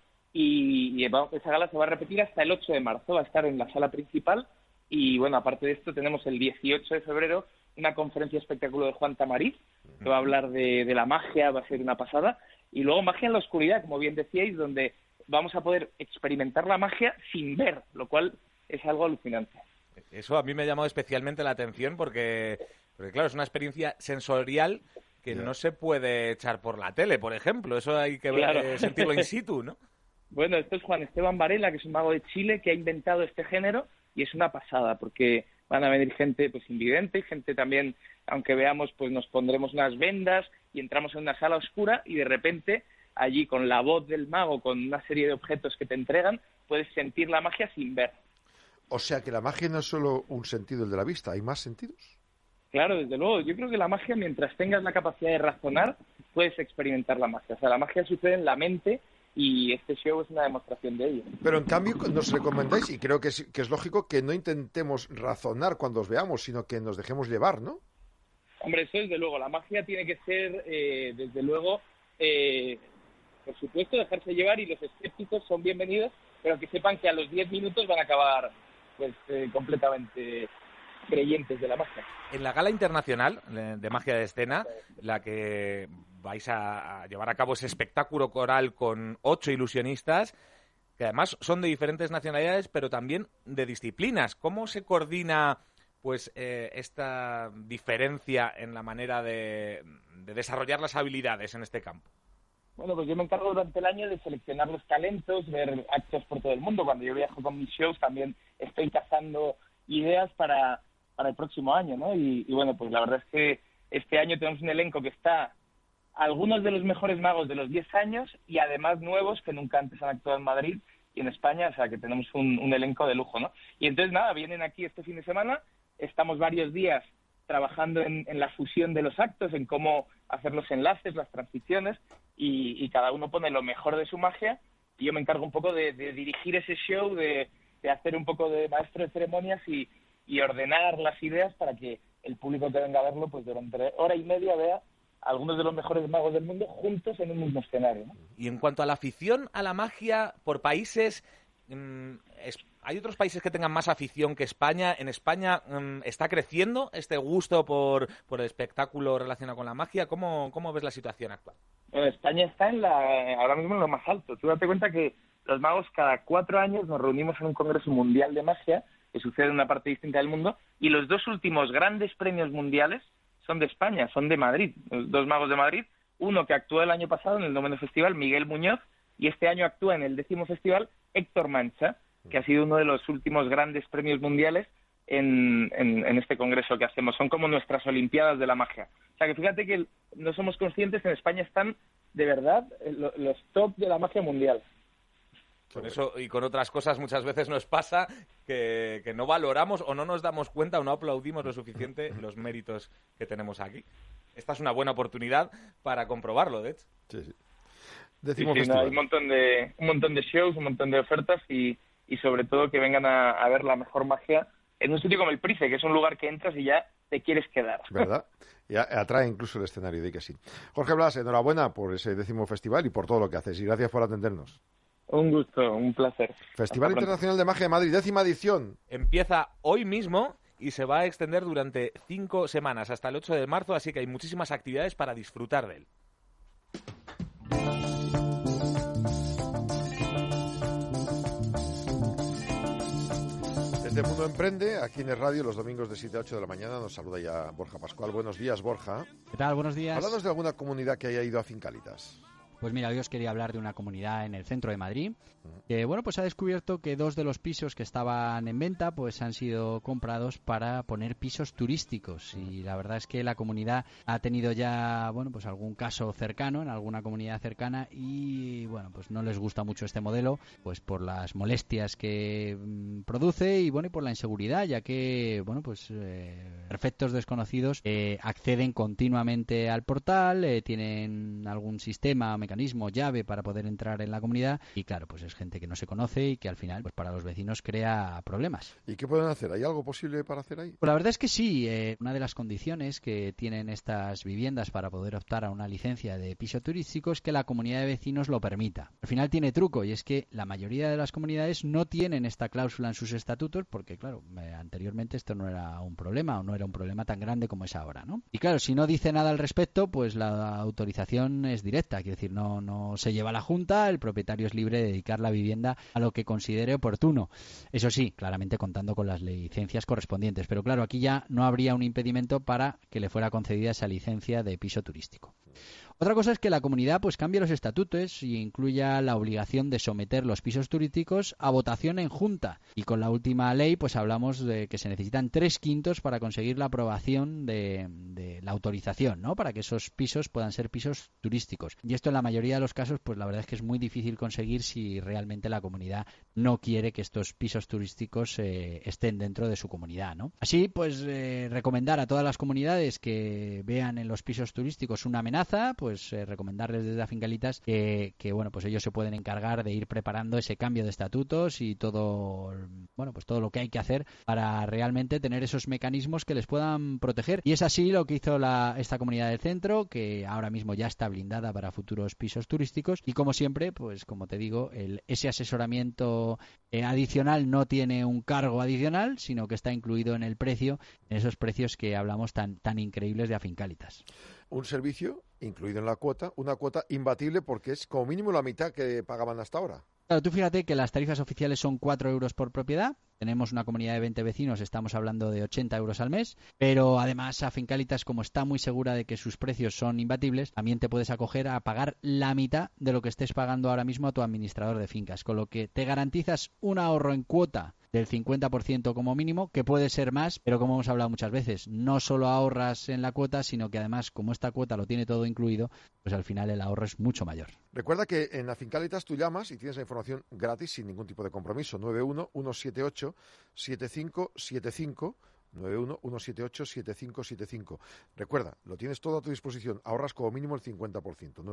[SPEAKER 17] Y esa gala se va a repetir hasta el 8 de marzo. Va a estar en la sala principal. Y bueno, aparte de esto, tenemos el 18 de febrero una conferencia espectáculo de Juan Tamariz, que va a hablar de la magia, va a ser una pasada. Y luego magia en la oscuridad, como bien decíais, donde vamos a poder experimentar la magia sin ver, lo cual es algo alucinante.
[SPEAKER 3] Eso a mí me ha llamado especialmente la atención porque claro, es una experiencia sensorial que no se puede echar por la tele, por ejemplo. Eso hay que sentirlo in situ, ¿no?
[SPEAKER 17] Bueno, esto es Juan Esteban Varela, que es un mago de Chile que ha inventado este género, y es una pasada porque van a venir gente pues invidente, gente también, aunque veamos, pues nos pondremos unas vendas y entramos en una sala oscura y de repente allí con la voz del mago, con una serie de objetos que te entregan, puedes sentir la magia sin ver.
[SPEAKER 2] O sea que la magia no es solo un sentido el de la vista, ¿hay más sentidos?
[SPEAKER 17] Claro, desde luego. Yo creo que la magia, mientras tengas la capacidad de razonar, puedes experimentar la magia. O sea, la magia sucede en la mente y este show es una demostración de ello.
[SPEAKER 2] Pero en cambio nos recomendáis, y creo que es lógico, que no intentemos razonar cuando os veamos, sino que nos dejemos llevar, ¿no?
[SPEAKER 17] Hombre, eso desde luego. La magia tiene que ser, desde luego, por supuesto, dejarse llevar, y los escépticos son bienvenidos, pero que sepan que a los 10 minutos van a acabar pues completamente creyentes de la magia.
[SPEAKER 3] En la Gala Internacional de Magia de Escena, la que vais a llevar a cabo ese espectáculo coral con 8 ilusionistas, que además son de diferentes nacionalidades, pero también de disciplinas. ¿Cómo se coordina pues esta diferencia en la manera de desarrollar las habilidades en este campo?
[SPEAKER 17] Bueno, pues yo me encargo durante el año de seleccionar los talentos, ver actos por todo el mundo. Cuando yo viajo con mis shows también estoy cazando ideas para el próximo año, ¿no? Y bueno, pues la verdad es que este año tenemos un elenco que está algunos de los mejores magos de los 10 años y además nuevos que nunca antes han actuado en Madrid y en España, o sea que tenemos un elenco de lujo, ¿no? Y entonces nada, vienen aquí este fin de semana, estamos varios días trabajando en la fusión de los actos, en cómo hacer los enlaces, las transiciones, y cada uno pone lo mejor de su magia, y yo me encargo un poco de dirigir ese show, de hacer un poco de maestro de ceremonias y ordenar las ideas para que el público que venga a verlo, pues durante hora y media vea a algunos de los mejores magos del mundo juntos en un mismo escenario, ¿no?
[SPEAKER 3] Y en cuanto a la afición a la magia por países, ¿hay otros países que tengan más afición que España? ¿En España está creciendo este gusto por el espectáculo relacionado con la magia? ¿Cómo ves la situación actual?
[SPEAKER 17] Bueno, España está ahora mismo en lo más alto. Tú date cuenta que los magos cada 4 años nos reunimos en un congreso mundial de magia que sucede en una parte distinta del mundo, y los 2 últimos grandes premios mundiales son de España, son de Madrid. Los 2 magos de Madrid, uno que actuó el año pasado en el 9º festival, Miguel Muñoz, y este año actúa en el 10º festival Héctor Mancha, que ha sido uno de los últimos grandes premios mundiales en este congreso que hacemos. Son como nuestras olimpiadas de la magia. O sea que fíjate que no somos conscientes, en España están de verdad los top de la magia mundial.
[SPEAKER 3] Con eso y con otras cosas muchas veces nos pasa que no valoramos o no nos damos cuenta o no aplaudimos lo suficiente los méritos que tenemos aquí. Esta es una buena oportunidad para comprobarlo, de hecho.
[SPEAKER 2] Sí, sí.
[SPEAKER 17] Hay un montón de shows, un montón de ofertas y sobre todo que vengan a ver la mejor magia en un sitio como el Price, que es un lugar que entras y ya te quieres quedar.
[SPEAKER 2] ¿Verdad? Y atrae incluso el escenario, de que sí. Jorge Blas, enhorabuena por ese 10º festival y por todo lo que haces. Y gracias por atendernos.
[SPEAKER 17] Un gusto, un placer.
[SPEAKER 2] Festival Internacional de Magia de Madrid, 10ª edición.
[SPEAKER 3] Empieza hoy mismo y se va a extender durante 5 semanas, hasta el 8 de marzo, así que hay muchísimas actividades para disfrutar de él.
[SPEAKER 2] Desde Mundo Emprende, aquí en el radio, los domingos de 7 a 8 de la mañana, nos saluda ya Borja Pascual. Buenos días, Borja.
[SPEAKER 18] ¿Qué tal? Buenos días.
[SPEAKER 2] Háblanos de alguna comunidad que haya ido a Fincalitas.
[SPEAKER 18] Pues mira, hoy os quería hablar de una comunidad en el centro de Madrid que, bueno, pues ha descubierto que 2 de los pisos que estaban en venta pues han sido comprados para poner pisos turísticos, y la verdad es que la comunidad ha tenido ya, bueno, pues algún caso cercano en alguna comunidad cercana y, bueno, pues no les gusta mucho este modelo, pues por las molestias que produce y, bueno, y por la inseguridad, ya que, bueno, pues perfectos desconocidos acceden continuamente al portal, tienen algún sistema, mecanismo, llave para poder entrar en la comunidad y, claro, pues es gente que no se conoce y que al final, pues para los vecinos crea problemas.
[SPEAKER 2] ¿Y qué pueden hacer? ¿Hay algo posible para hacer ahí?
[SPEAKER 18] Pues la verdad es que sí. Una de las condiciones que tienen estas viviendas para poder optar a una licencia de piso turístico es que la comunidad de vecinos lo permita. Al final tiene truco, y es que la mayoría de las comunidades no tienen esta cláusula en sus estatutos porque, claro, anteriormente esto no era un problema, o no era un problema tan grande como es ahora, ¿no? Y claro, si no dice nada al respecto, pues la autorización es directa, quiero decir, no se lleva a la Junta, el propietario es libre de dedicar la vivienda a lo que considere oportuno. Eso sí, claramente contando con las licencias correspondientes, pero claro, aquí ya no habría un impedimento para que le fuera concedida esa licencia de piso turístico. Otra cosa es que la comunidad pues cambie los estatutos y incluya la obligación de someter los pisos turísticos a votación en Junta. Y con la última ley pues hablamos de que se necesitan 3/5 para conseguir la aprobación de la autorización, ¿no? Para que esos pisos puedan ser pisos turísticos. Y esto en la mayoría de los casos pues la verdad es que es muy difícil conseguir si realmente la comunidad no quiere que estos pisos turísticos estén dentro de su comunidad, ¿no? Así pues recomendar a todas las comunidades que vean en los pisos turísticos una amenaza, pues recomendarles desde Fincalitas que bueno, pues ellos se pueden encargar de ir preparando ese cambio de estatutos y todo, bueno, pues todo lo que hay que hacer para realmente tener esos mecanismos que les puedan proteger. Y es así lo que hizo esta comunidad del centro, que ahora mismo ya está blindada para futuros pisos turísticos, y como siempre, pues como te digo, ese asesoramiento adicional no tiene un cargo adicional, sino que está incluido en el precio, en esos precios que hablamos tan increíbles de Fincalitas.
[SPEAKER 2] Un servicio incluido en la cuota, una cuota imbatible porque es como mínimo la mitad que pagaban hasta ahora.
[SPEAKER 18] Claro, tú fíjate que las tarifas oficiales son 4 euros por propiedad. Tenemos una comunidad de 20 vecinos, estamos hablando de 80 euros al mes, pero además Fincalitas, como está muy segura de que sus precios son imbatibles, también te puedes acoger a pagar la mitad de lo que estés pagando ahora mismo a tu administrador de fincas, con lo que te garantizas un ahorro en cuota del 50% como mínimo, que puede ser más, pero como hemos hablado muchas veces, no solo ahorras en la cuota, sino que además, como esta cuota lo tiene todo incluido, pues al final el ahorro es mucho mayor.
[SPEAKER 2] Recuerda que en Fincalitas tú llamas y tienes la información gratis sin ningún tipo de compromiso. 91-178-7575. 91-178-7575. Recuerda, lo tienes todo a tu disposición. Ahorras como mínimo el 50%.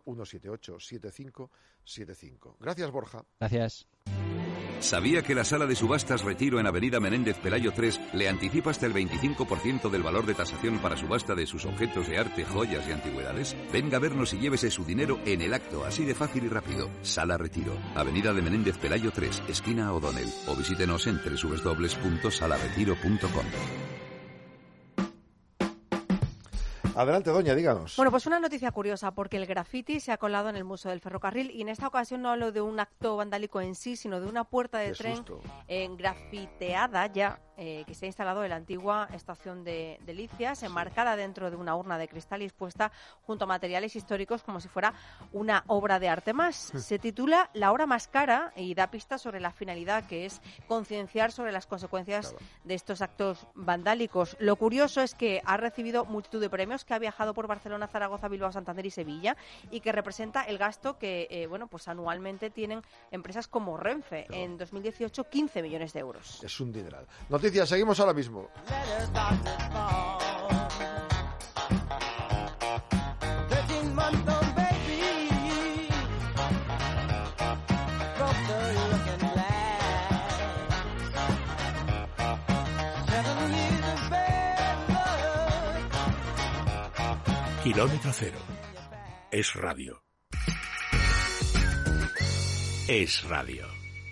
[SPEAKER 2] 91-178-7575. Gracias, Borja.
[SPEAKER 18] Gracias.
[SPEAKER 19] ¿Sabía que la Sala de Subastas Retiro en Avenida Menéndez Pelayo 3 le anticipa hasta el 25% del valor de tasación para subasta de sus objetos de arte, joyas y antigüedades? Venga a vernos y llévese su dinero en el acto, así de fácil y rápido. Sala Retiro, Avenida de Menéndez Pelayo 3, esquina O'Donnell, o visítenos en www.salaretiro.com.
[SPEAKER 2] Adelante, doña, díganos.
[SPEAKER 4] Bueno, pues una noticia curiosa, porque el graffiti se ha colado en el Museo del Ferrocarril, y en esta ocasión no hablo de un acto vandálico en sí, sino de una puerta de tren grafiteada ya, que se ha instalado en la antigua estación de Licias, enmarcada dentro de una urna de cristal y expuesta junto a materiales históricos como si fuera una obra de arte más. Se titula La hora más cara y da pistas sobre la finalidad, que es concienciar sobre las consecuencias de estos actos vandálicos. Lo curioso es que ha recibido multitud de premios, que ha viajado por Barcelona, Zaragoza, Bilbao, Santander y Sevilla, y que representa el gasto que pues anualmente tienen empresas como Renfe. En 2018, 15 millones de euros.
[SPEAKER 2] Es un dineral. Noticias, seguimos ahora mismo.
[SPEAKER 1] Kilómetro cero. Es radio. Es Radio.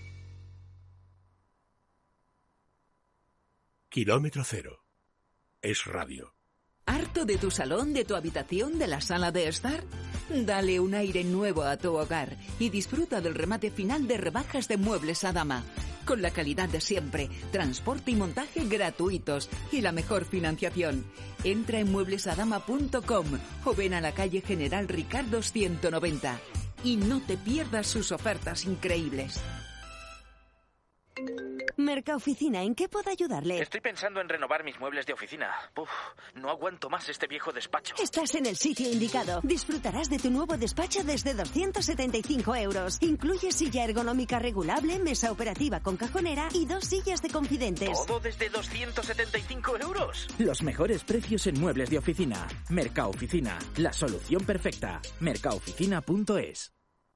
[SPEAKER 1] Kilómetro cero. Es Radio.
[SPEAKER 20] ¿Harto de tu salón, de tu habitación, de la sala de estar? Dale un aire nuevo a tu hogar y disfruta del remate final de rebajas de Muebles Adama. Con la calidad de siempre, transporte y montaje gratuitos y la mejor financiación. Entra en mueblesadama.com o ven a la calle General Ricardo 190. Y no te pierdas sus ofertas increíbles.
[SPEAKER 21] Mercaoficina, ¿en qué puedo ayudarle?
[SPEAKER 22] Estoy pensando en renovar mis muebles de oficina. Uf, no aguanto más este viejo despacho.
[SPEAKER 21] Estás en el sitio indicado. Disfrutarás de tu nuevo despacho desde 275 euros. Incluye silla ergonómica regulable, mesa operativa con cajonera y 2 sillas de confidentes.
[SPEAKER 22] ¿Todo desde 275 euros?
[SPEAKER 23] Los mejores precios en muebles de oficina. Mercaoficina, la solución perfecta. Mercaoficina.es.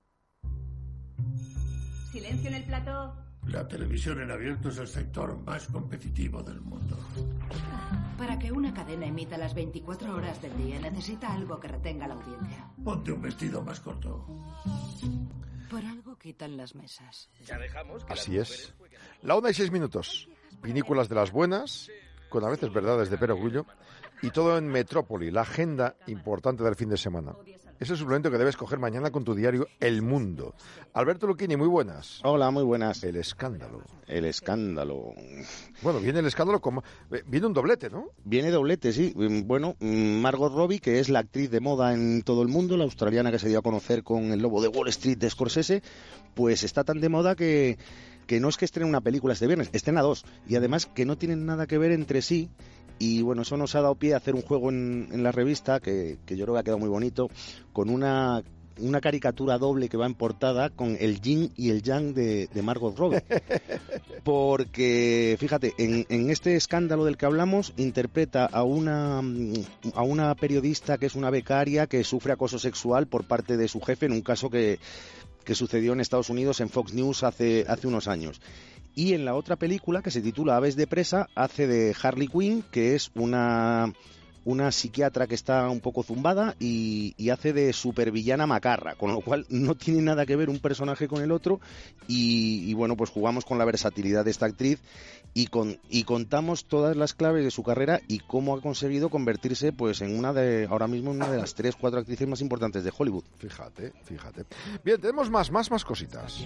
[SPEAKER 24] Silencio en el plató.
[SPEAKER 25] La televisión en abierto es el sector más competitivo del mundo.
[SPEAKER 24] Para que una cadena emita las 24 horas del día necesita algo que retenga la audiencia.
[SPEAKER 25] Ponte un vestido más corto.
[SPEAKER 24] Por algo quitan las mesas.
[SPEAKER 22] Ya dejamos que
[SPEAKER 2] Así es. La 1:06. Vinícolas de las buenas, con a veces verdades de perogrullo, y todo en Metrópoli, la agenda importante del fin de semana. Es el suplemento que debes coger mañana con tu diario El Mundo. Alberto Lucchini, muy buenas.
[SPEAKER 26] Hola, muy buenas.
[SPEAKER 2] El escándalo.
[SPEAKER 26] El escándalo.
[SPEAKER 2] Bueno, viene el escándalo como... Viene un doblete, ¿no?
[SPEAKER 26] Viene doblete, sí. Bueno, Margot Robbie, que es la actriz de moda en todo el mundo, la australiana que se dio a conocer con El Lobo de Wall Street de Scorsese, pues está tan de moda que no es que estrene una película este viernes, estrena 2. Y además que no tienen nada que ver entre sí. Y bueno, eso nos ha dado pie a hacer un juego en la revista que yo creo que ha quedado muy bonito, con una caricatura doble que va en portada con el yin y el yang de Margot Robbie. Porque, fíjate, en este escándalo del que hablamos, interpreta a una periodista que es una becaria que sufre acoso sexual por parte de su jefe en un caso que sucedió en Estados Unidos en Fox News hace unos años. Y en la otra película, que se titula Aves de presa, hace de Harley Quinn, que es una psiquiatra que está un poco zumbada y hace de supervillana macarra, con lo cual no tiene nada que ver un personaje con el otro y bueno, pues jugamos con la versatilidad de esta actriz y contamos todas las claves de su carrera y cómo ha conseguido convertirse pues ahora mismo en una de las 3-4 actrices más importantes de Hollywood.
[SPEAKER 2] Fíjate. Bien, tenemos más cositas.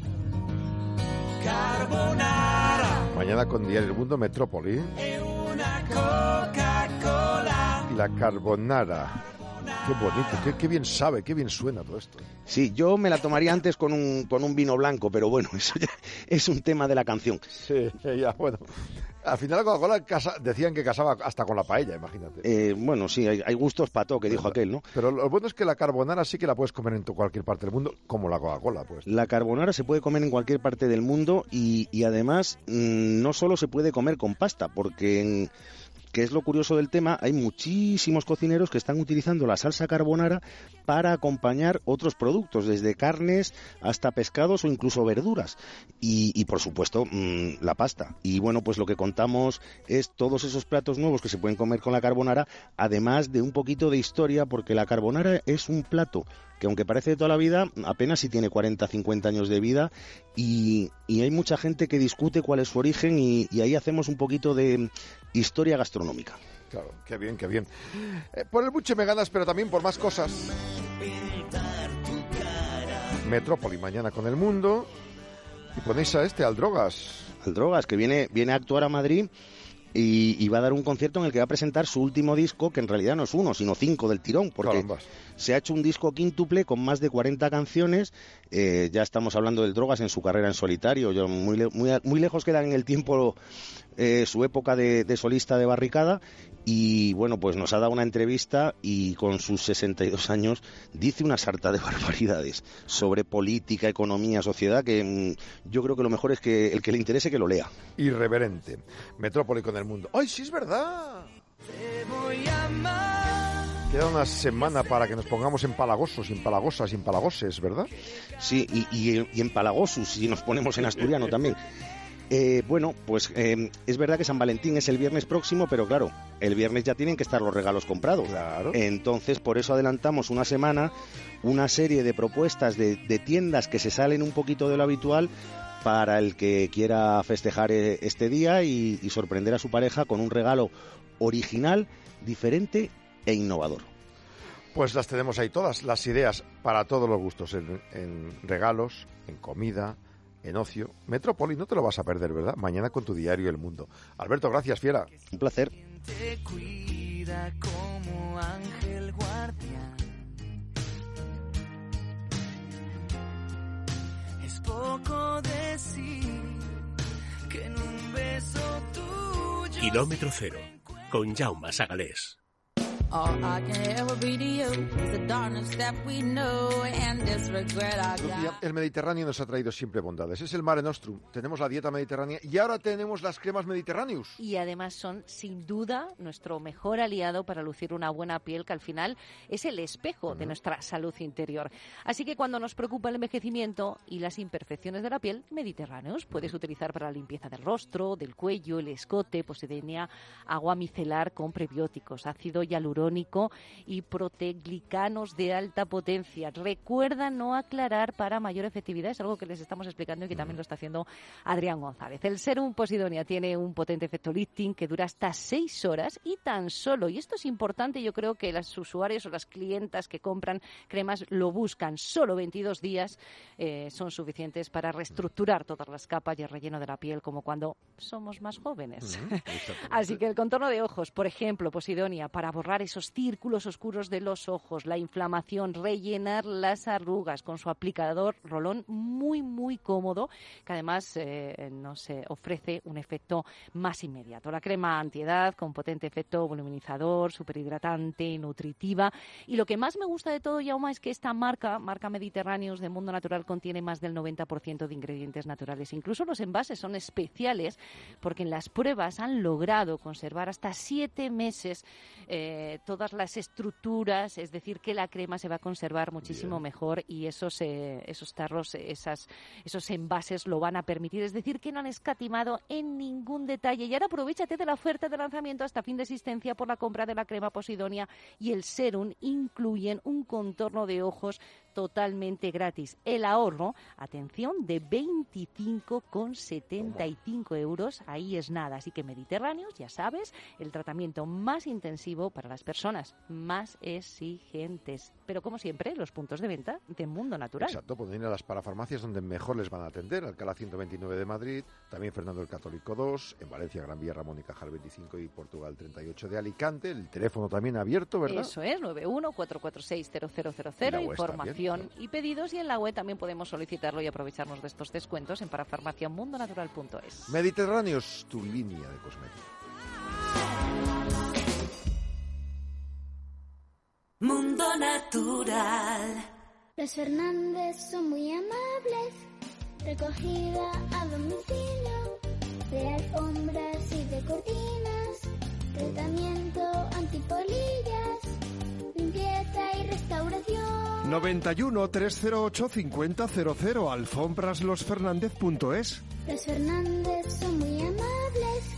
[SPEAKER 27] Carbonara.
[SPEAKER 2] Mañana con Diario El Mundo, Metrópoli.
[SPEAKER 27] Una Coca-Cola.
[SPEAKER 2] La carbonara. Qué bonito, qué bien sabe, qué bien suena todo esto.
[SPEAKER 26] Sí, yo me la tomaría antes con un vino blanco, pero bueno, eso ya es un tema de la canción.
[SPEAKER 2] Sí, ya, bueno. Al final la Coca-Cola decían que casaba hasta con la paella, imagínate.
[SPEAKER 26] Bueno, sí, hay gustos para todo, que dijo aquel, ¿no?
[SPEAKER 2] Pero lo bueno es que la carbonara sí que la puedes comer en cualquier parte del mundo, como la Coca-Cola, pues.
[SPEAKER 26] La carbonara se puede comer en cualquier parte del mundo y además no solo se puede comer con pasta, porque que es lo curioso del tema, hay muchísimos cocineros que están utilizando la salsa carbonara para acompañar otros productos, desde carnes hasta pescados o incluso verduras. Y por supuesto, la pasta. Y bueno, pues lo que contamos es todos esos platos nuevos que se pueden comer con la carbonara, además de un poquito de historia, porque la carbonara es un plato que aunque parece de toda la vida, apenas si tiene 40-50 años de vida y hay mucha gente que discute cuál es su origen y ahí hacemos un poquito de historia gastronómica.
[SPEAKER 2] Claro, qué bien. Por el buche me ganas, pero también por más cosas. Metrópoli, mañana con El Mundo. Y ponéis a Al Drogas.
[SPEAKER 26] Al Drogas, que viene a actuar a Madrid. Y va a dar un concierto en el que va a presentar su último disco, que en realidad no es 1, sino 5 del tirón, porque
[SPEAKER 2] Carambas.
[SPEAKER 26] Se ha hecho un disco quíntuple con más de 40 canciones. Ya estamos hablando del Drogas en su carrera en solitario. Muy lejos queda en el tiempo su época de solista de barricada. Y bueno, pues nos ha dado una entrevista y con sus 62 años dice una sarta de barbaridades sobre política, economía, sociedad, que yo creo que lo mejor es que el que le interese que lo lea.
[SPEAKER 2] Irreverente. Metrópoli con El Mundo. ¡Ay, sí es verdad!
[SPEAKER 27] Te voy a amar.
[SPEAKER 2] Queda una semana para que nos pongamos empalagosos, empalagosas, empalagoses, ¿verdad?
[SPEAKER 26] Sí, y empalagosus, si nos ponemos en asturiano también. Bueno, pues es verdad que San Valentín es el viernes próximo, pero claro, el viernes ya tienen que estar los regalos comprados.
[SPEAKER 2] Claro.
[SPEAKER 26] Entonces, por eso adelantamos una semana una serie de propuestas de tiendas que se salen un poquito de lo habitual para el que quiera festejar este día y sorprender a su pareja con un regalo original, diferente e innovador.
[SPEAKER 2] Pues las tenemos ahí todas, las ideas para todos los gustos, en regalos, en comida, en ocio. Metrópoli, no te lo vas a perder, ¿verdad? Mañana con tu diario El Mundo. Alberto, gracias, fiera.
[SPEAKER 26] Un placer.
[SPEAKER 27] Te cuida como ángel guardián. Es poco decir que en un beso tuyo...
[SPEAKER 1] Kilómetro Cero, con Jaume Sagalés.
[SPEAKER 5] All I can ever be to you is the darkness that we know and this regret I got.
[SPEAKER 2] El Mediterráneo nos ha traído siempre bondades. Es el Mare Nostrum. Tenemos la dieta mediterránea y ahora tenemos las cremas Mediterráneos.
[SPEAKER 6] Y además son, sin duda, nuestro mejor aliado para lucir una buena piel, que al final es el espejo de nuestra salud interior. Así que cuando nos preocupa el envejecimiento y las imperfecciones de la piel, Mediterráneos puedes utilizar para la limpieza del rostro, del cuello, el escote, Posidonia, agua micelar con prebióticos, ácido hialurónico y proteglicanos de alta potencia. Recuerda no aclarar para mayor efectividad, es algo que les estamos explicando y que también lo está haciendo Adrián González. El Serum Posidonia tiene un potente efecto lifting que dura hasta 6 horas y tan solo, y esto es importante, yo creo que los usuarios o las clientas que compran cremas lo buscan, solo 22 días son suficientes para reestructurar todas las capas y el relleno de la piel como cuando somos más jóvenes. Así que el contorno de ojos, por ejemplo, Posidonia, para borrar esos círculos oscuros de los ojos, la inflamación, rellenar las arrugas con su aplicador rolón muy, muy cómodo, que además nos ofrece un efecto más inmediato. La crema antiedad con potente efecto voluminizador, superhidratante, nutritiva. Y lo que más me gusta de todo, Jaume, es que esta marca Mediterráneos de Mundo Natural, contiene más del 90% de ingredientes naturales. Incluso los envases son especiales porque en las pruebas han logrado conservar hasta 7 meses todas las estructuras, es decir, que la crema se va a conservar muchísimo mejor y esos tarros, esos envases lo van a permitir, es decir, que no han escatimado en ningún detalle. Y ahora aprovéchate de la oferta de lanzamiento hasta fin de existencia por la compra de la crema Posidonia y el Serum incluyen un contorno de ojos totalmente gratis. El ahorro, atención, de 25,75 €, ahí es nada. Así que Mediterráneos, ya sabes, el tratamiento más intensivo para las personas más exigentes. Pero como siempre, los puntos de venta de Mundo Natural.
[SPEAKER 2] Exacto, pueden ir a las parafarmacias donde mejor les van a atender. Alcalá 129 de Madrid, también Fernando el Católico 2, en Valencia, Gran Vía, Ramón y Cajal 25 y Portugal 38 de Alicante. El teléfono también abierto, ¿verdad?
[SPEAKER 6] Eso es, 91-446-0000, información y pedidos, y en la web también podemos solicitarlo y aprovecharnos de estos descuentos en parafarmaciamundonatural.es.
[SPEAKER 2] Mediterráneos, tu línea de cosméticos.
[SPEAKER 27] Mundo Natural.
[SPEAKER 7] Los Fernández son muy amables. Recogida a domicilio de alfombras y de cortinas. Tratamiento antipolillas. Limpieza y restauración.
[SPEAKER 8] 91 308 5000 alfombraslosfernandez.es.
[SPEAKER 7] Los Fernández son muy amables.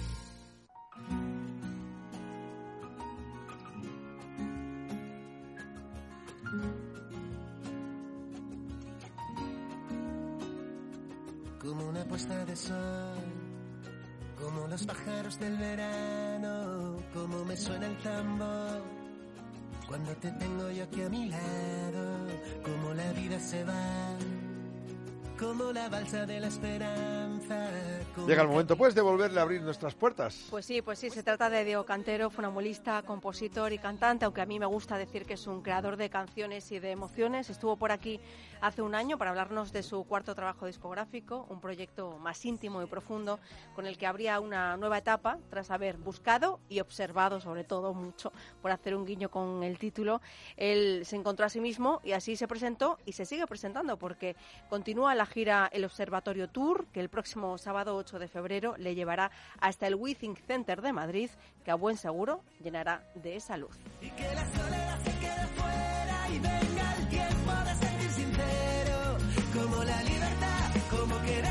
[SPEAKER 27] Como una puesta de sol, como los pájaros del verano, como me suena el tambor cuando te tengo yo aquí a mi lado, como la vida se va, como la balsa de la esperanza.
[SPEAKER 2] Llega el momento, pues, de volverle a abrir nuestras puertas.
[SPEAKER 4] Pues sí, se trata de Diego Cantero, funambulista, compositor y cantante, aunque a mí me gusta decir que es un creador de canciones y de emociones. Estuvo por aquí hace un año para hablarnos de su cuarto trabajo discográfico, un proyecto más íntimo y profundo con el que abría una nueva etapa tras haber buscado y observado, sobre todo mucho, por hacer un guiño con el título. Él se encontró a sí mismo y así se presentó y se sigue presentando porque continúa la gira El Observatorio Tour, que el próximo sábado 8 de febrero le llevará hasta el WeThink Center de Madrid, que a buen seguro llenará de esa luz.
[SPEAKER 27] Y que la soledad se quede fuera y venga el tiempo de sentir sincero, como la libertad, como quererte más.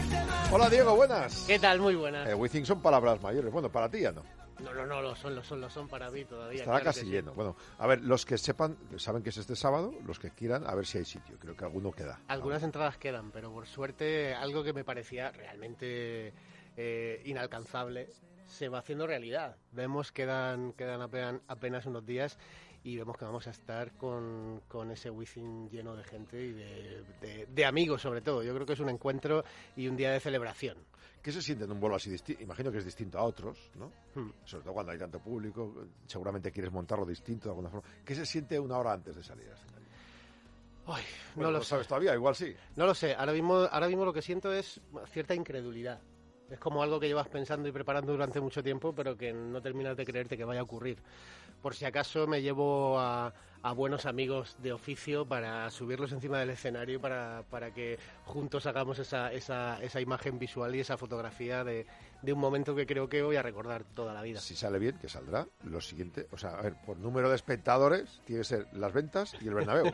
[SPEAKER 2] Hola Diego, buenas.
[SPEAKER 9] ¿Qué tal? Muy buenas.
[SPEAKER 2] Withing son palabras mayores. Bueno, para ti ya no.
[SPEAKER 9] No, lo son para mí todavía.
[SPEAKER 2] Estará
[SPEAKER 9] claro
[SPEAKER 2] casi
[SPEAKER 9] que sí.
[SPEAKER 2] lleno. Bueno, a ver, los que saben que es este sábado, los que quieran, a ver si hay sitio. Creo que alguno queda.
[SPEAKER 9] Algunas entradas quedan, pero por suerte algo que me parecía realmente inalcanzable se va haciendo realidad. Vemos quedan apenas unos días y vemos que vamos a estar con ese Withing lleno de gente y de amigos sobre todo. Yo creo que es un encuentro y un día de celebración.
[SPEAKER 2] ¿Qué se siente en un vuelo así distinto? Imagino que es distinto a otros, ¿no? Sobre todo cuando hay tanto público, seguramente quieres montarlo distinto de alguna forma. ¿Qué se siente una hora antes de salir al escenario?
[SPEAKER 9] Ay,
[SPEAKER 2] Bueno,
[SPEAKER 9] no lo
[SPEAKER 2] sabes
[SPEAKER 9] sé.
[SPEAKER 2] todavía, igual sí.
[SPEAKER 9] No lo sé. Ahora mismo lo que siento es cierta incredulidad. Es como algo que llevas pensando y preparando durante mucho tiempo, pero que no terminas de creerte que vaya a ocurrir. Por si acaso me llevo a buenos amigos de oficio para subirlos encima del escenario para que juntos hagamos esa imagen visual y esa fotografía de un momento que creo que voy a recordar toda la vida.
[SPEAKER 2] Si sale bien, que saldrá, lo siguiente, o sea, a ver, por número de espectadores, tiene que ser Las Ventas y el Bernabéu.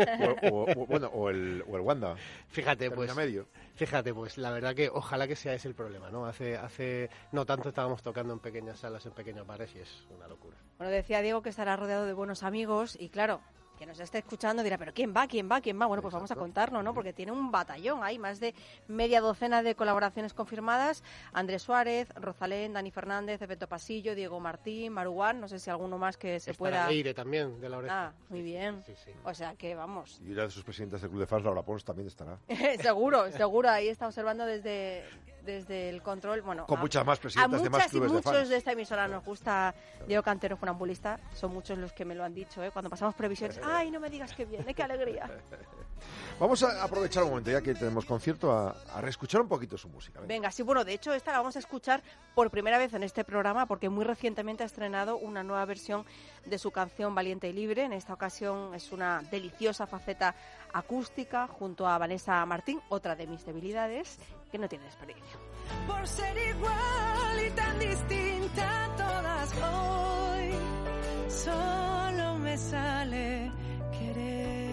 [SPEAKER 2] o el Wanda.
[SPEAKER 9] Fíjate,
[SPEAKER 2] Medio.
[SPEAKER 9] La verdad que ojalá que sea ese el problema, ¿no? Hace no tanto estábamos tocando en pequeñas salas, en pequeños bares y es una locura.
[SPEAKER 4] Bueno, decía Diego que estará rodeado de buenos amigos y claro, que nos esté escuchando dirá, pero ¿quién va? Bueno, pues vamos a contarlo, ¿no? Porque tiene un batallón, hay más de media docena de colaboraciones confirmadas. Andrés Suárez, Rosalén, Dani Fernández, Efecto Pasillo, Diego Martín, Maruán, no sé si alguno más que se pueda...
[SPEAKER 9] Eire también, de la Oreja.
[SPEAKER 4] Ah, muy bien.
[SPEAKER 9] Sí.
[SPEAKER 4] O sea que vamos.
[SPEAKER 2] Y una de sus presidentas del Club de Fans, Laura Pons, también estará.
[SPEAKER 4] seguro, ahí está observando desde el control. Bueno,
[SPEAKER 2] con muchas más presidentas de más clubes de fans.
[SPEAKER 4] A muchos de esta emisora nos gusta Diego Cantero, funambulista. Son muchos los que me lo han dicho, ¿eh? Cuando pasamos previsiones. ¡Ay, no me digas que viene! ¡Qué alegría!
[SPEAKER 2] Vamos a aprovechar un momento, ya que tenemos concierto, a reescuchar un poquito su música.
[SPEAKER 4] Venga, sí, bueno, de hecho esta la vamos a escuchar por primera vez en este programa porque muy recientemente ha estrenado una nueva versión de su canción Valiente y Libre. En esta ocasión es una deliciosa faceta acústica junto a Vanessa Martín, otra de mis debilidades, que no tiene desperdicio.
[SPEAKER 10] Por ser igual y tan distinta todas hoy, solo me sale querer.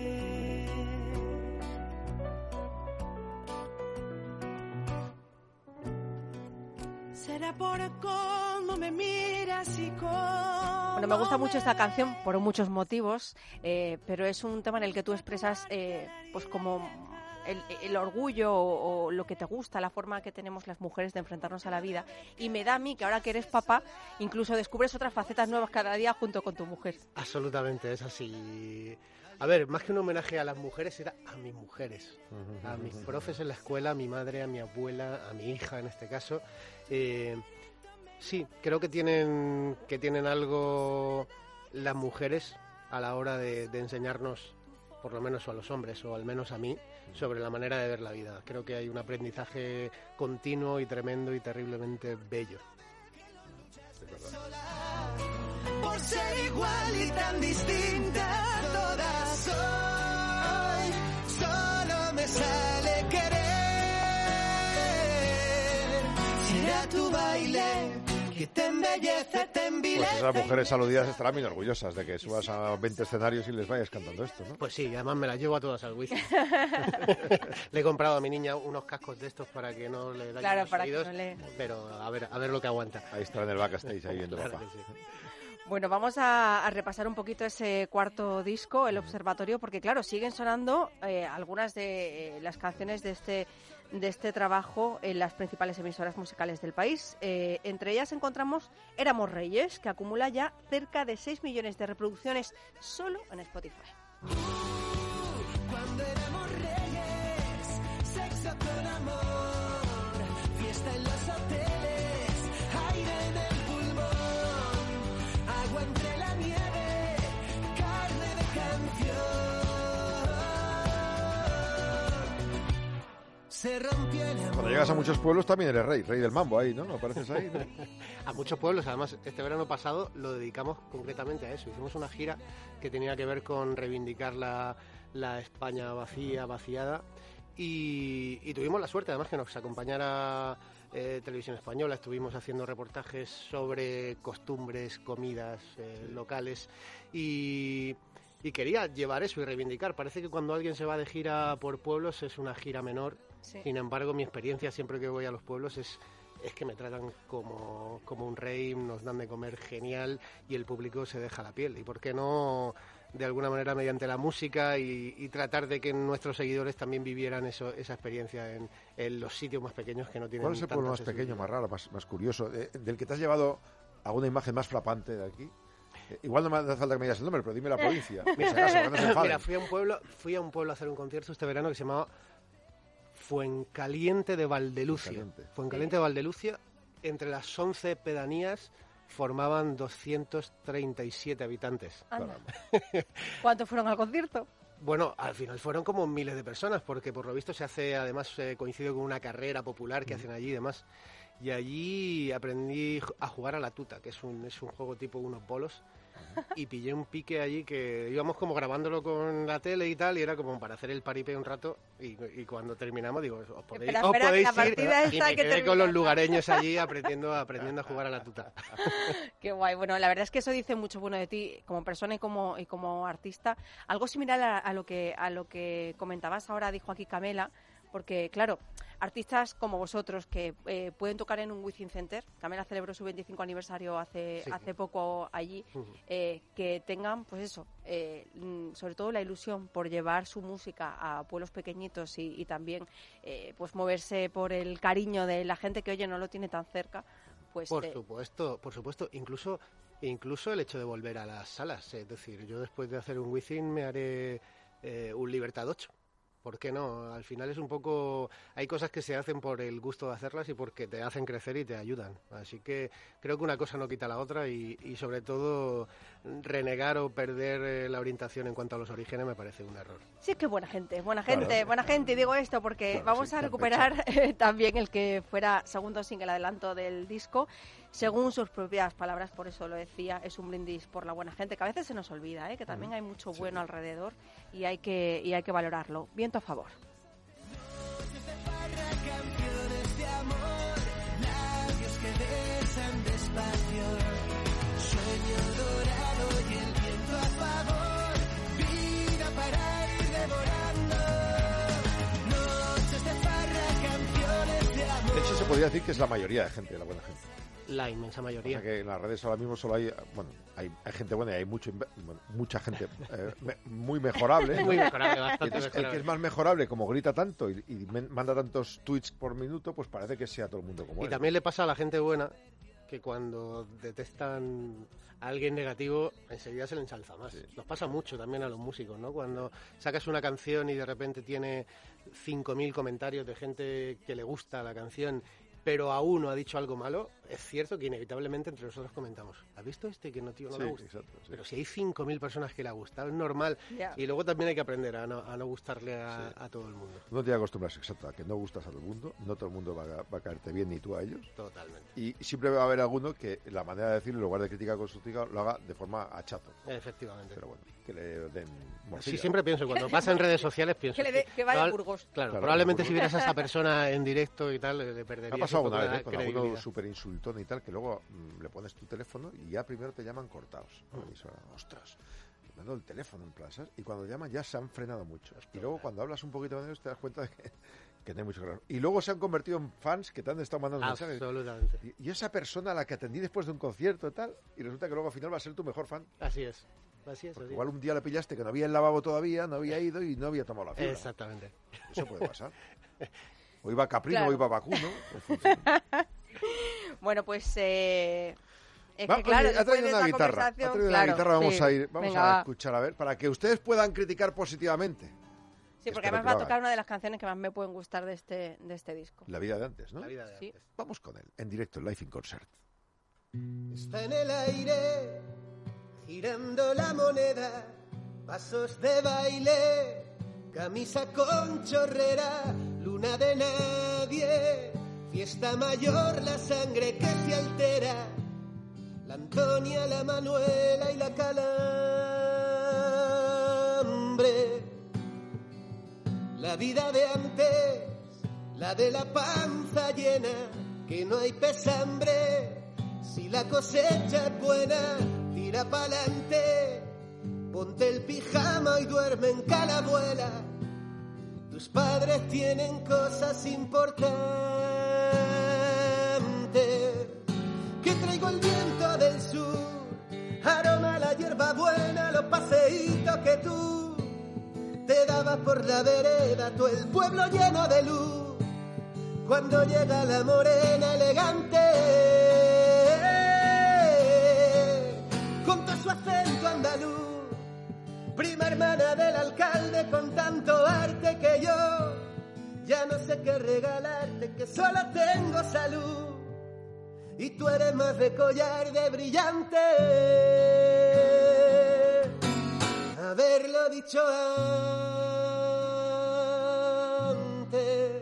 [SPEAKER 10] Será por cómo me miras y cómo...
[SPEAKER 4] Bueno, me gusta mucho esta canción por muchos motivos, pero es un tema en el que tú expresas pues como el orgullo o lo que te gusta, la forma que tenemos las mujeres de enfrentarnos a la vida. Y me da a mí que ahora que eres papá, incluso descubres otras facetas nuevas cada día junto con tu mujer.
[SPEAKER 9] Absolutamente, es así. A ver, más que un homenaje a las mujeres, era a mis mujeres, a mis profes en la escuela, a mi madre, a mi abuela, a mi hija en este caso. Sí, creo que tienen algo las mujeres a la hora de enseñarnos, por lo menos a los hombres, o al menos a mí, sobre la manera de ver la vida. Creo que hay un aprendizaje continuo y tremendo y terriblemente bello.
[SPEAKER 10] Por ser igual y tan distinta todas hoy, solo me sale querer. Será tu baile que te embellece, te envilece.
[SPEAKER 2] Pues esas mujeres aludidas estarán bien orgullosas de que subas a 20 escenarios y les vayas cantando esto, ¿no?
[SPEAKER 9] Pues sí, además me las llevo a todas al Withing. Le he comprado a mi niña unos cascos de estos para que no le dañen los oídos, pero a ver lo que aguanta.
[SPEAKER 2] Ahí estará en el backstage, ahí viendo papá.
[SPEAKER 9] Sí.
[SPEAKER 4] Bueno, vamos a repasar un poquito ese cuarto disco, El Observatorio, porque claro, siguen sonando algunas de las canciones de este trabajo en las principales emisoras musicales del país. Entre ellas encontramos Éramos Reyes, que acumula ya cerca de 6 millones de reproducciones solo en Spotify.
[SPEAKER 10] Cuando éramos reyes, sexo con amor, fiesta en los hoteles, aire en el pulmón, agua entre la nieve, carne de canción. Se rompió el amor.
[SPEAKER 2] Cuando llegas a muchos pueblos también eres rey del mambo ahí, ¿no? ¿Apareces ahí? ¿No?
[SPEAKER 9] A muchos pueblos, además, este verano pasado lo dedicamos concretamente a eso. Hicimos una gira que tenía que ver con reivindicar la España vaciada, y tuvimos la suerte, además, que nos acompañara Televisión Española. Estuvimos haciendo reportajes sobre costumbres, comidas locales, y quería llevar eso y reivindicar. Parece que cuando alguien se va de gira por pueblos es una gira menor,
[SPEAKER 4] Sí.
[SPEAKER 9] Sin embargo, mi experiencia siempre que voy a los pueblos es que me tratan como un rey, nos dan de comer genial y el público se deja la piel. ¿Y por qué no, de alguna manera, mediante la música y tratar de que nuestros seguidores también vivieran esa experiencia en los sitios más pequeños que no tienen?
[SPEAKER 2] ¿Cuál es el pueblo más pequeño, más raro, más curioso, del que te has llevado alguna imagen más frapante de aquí? Igual no me hace falta que me digas el nombre, pero dime la provincia.
[SPEAKER 9] Mira, fui a un pueblo a hacer un concierto este verano que se llamaba Fuencaliente de Valdelucia. Fuencaliente de Valdelucia, entre las 11 pedanías formaban 237 habitantes.
[SPEAKER 4] ¿Cuántos fueron al concierto?
[SPEAKER 9] Bueno, al final fueron como miles de personas, porque por lo visto se hace, además coincide con una carrera popular que hacen allí y demás. Y allí aprendí a jugar a la tuta, que es un juego tipo unos bolos. Y pillé un pique allí que íbamos como grabándolo con la tele y tal, y era como para hacer el paripé un rato, y cuando terminamos digo, os podéis ir, y me quedé con los lugareños allí aprendiendo a jugar a la tuta.
[SPEAKER 4] Qué guay. Bueno, la verdad es que eso dice mucho bueno de ti como persona y como artista. Algo similar a lo que comentabas ahora, dijo aquí Camela, porque claro, artistas como vosotros que pueden tocar en un Within Center, Camela celebró su 25 aniversario hace poco allí, que tengan, pues eso, sobre todo la ilusión por llevar su música a pueblos pequeñitos y también pues moverse por el cariño de la gente que, oye, no lo tiene tan cerca. Pues
[SPEAKER 9] por supuesto, incluso el hecho de volver a las salas, es decir, yo después de hacer un Within me haré un Libertad 8. ¿Por qué no? Al final es un poco... Hay cosas que se hacen por el gusto de hacerlas y porque te hacen crecer y te ayudan. Así que creo que una cosa no quita la otra y sobre todo renegar o perder la orientación en cuanto a los orígenes me parece un error.
[SPEAKER 4] Sí, es que buena gente. Y digo esto porque vamos a recuperar también el que fuera segundo single adelanto del disco. Según sus propias palabras, por eso lo decía, es un brindis por la buena gente, que a veces se nos olvida, que también hay mucho bueno alrededor y hay que valorarlo. Viento a favor.
[SPEAKER 10] Campeones de amor, labios que besan despacio, sueño dorado y el viento a favor, vida para ir devorando, noches de farra, campeones de amor.
[SPEAKER 2] De hecho, se podría decir que es la mayoría de gente, la buena gente.
[SPEAKER 9] La inmensa mayoría.
[SPEAKER 2] O sea que en las redes ahora mismo solo hay gente buena y hay mucha gente muy mejorable.
[SPEAKER 9] Muy mejorable, bastante
[SPEAKER 2] mejorable. El que es más mejorable, como grita tanto y manda tantos tweets por minuto, pues parece que sea todo el mundo como él.
[SPEAKER 9] Y también le pasa a la gente buena que cuando detestan a alguien negativo, enseguida se le ensalza más. Sí. Nos pasa mucho también a los músicos, ¿no? Cuando sacas una canción y de repente tiene 5.000 comentarios de gente que le gusta la canción, pero a uno ha dicho algo malo, es cierto que inevitablemente entre nosotros comentamos, ¿has visto que no le gusta? Exacto, sí. Pero si hay 5.000 personas que le ha gustado, es normal. Yeah. Y luego también hay que aprender a no gustarle a todo el mundo.
[SPEAKER 2] No te acostumbras, exacto, a que no gustas a todo el mundo, no todo el mundo va a caerte bien, ni tú a ellos.
[SPEAKER 9] Totalmente.
[SPEAKER 2] Y siempre va a haber alguno que la manera de decirlo, en lugar de crítica constructiva, lo haga de forma hachazo.
[SPEAKER 9] Efectivamente.
[SPEAKER 2] Pero bueno, que le den morcilla.
[SPEAKER 9] Sí, siempre pienso, cuando pasa en redes sociales, pienso
[SPEAKER 4] que vaya a Burgos.
[SPEAKER 9] Claro, probablemente si vieras a esa persona en directo y tal, le perdería.
[SPEAKER 2] Me ha pasado una vez, con alguno súper insultón y tal, que luego le pones tu teléfono y ya primero te llaman cortados. Ostras, me dando el teléfono en plaza y cuando llaman ya se han frenado mucho. Y luego cuando hablas un poquito de ellos te das cuenta de que no hay mucho claro. Y luego se han convertido en fans que te han estado mandando mensajes.
[SPEAKER 9] Absolutamente.
[SPEAKER 2] Y esa persona a la que atendí después de un concierto y tal, y resulta que luego al final va a ser tu mejor fan.
[SPEAKER 9] Así es.
[SPEAKER 2] Igual un día le pillaste que no había el lavabo todavía, no había ido y no había tomado la fibra.
[SPEAKER 9] Exactamente.
[SPEAKER 2] Eso puede pasar. O iba Caprino, o iba Vacuno.
[SPEAKER 4] Bueno, pues es
[SPEAKER 2] que claro, ha traído una guitarra. Vamos a escuchar, a ver, para que ustedes puedan criticar positivamente.
[SPEAKER 4] Sí, porque además va a tocar una de las canciones que más me pueden gustar de este disco.
[SPEAKER 2] La vida de antes, ¿no?
[SPEAKER 9] La vida de antes.
[SPEAKER 2] Vamos con él, en directo, en Live in Concert.
[SPEAKER 27] Está en el aire, girando la moneda, pasos de baile, camisa con chorrera, luna de nadie, fiesta mayor, la sangre que se altera, la Antonia, la Manuela y la Calambre. La vida de antes, la de la panza llena, que no hay pesambre, si la cosecha es buena, tira pa'lante, ponte el pijama y duerme en calabuela. Tus padres tienen cosas importantes. Que traigo el viento del sur, aroma la hierba buena, los paseitos que tú te dabas por la vereda, todo el pueblo lleno de luz. Cuando llega la morena elegante, con todo su acento andaluz, prima hermana del alcalde con tanto arte que yo ya no sé qué regalarte, que solo tengo salud y tú eres más de collar de brillante. Haberlo dicho antes.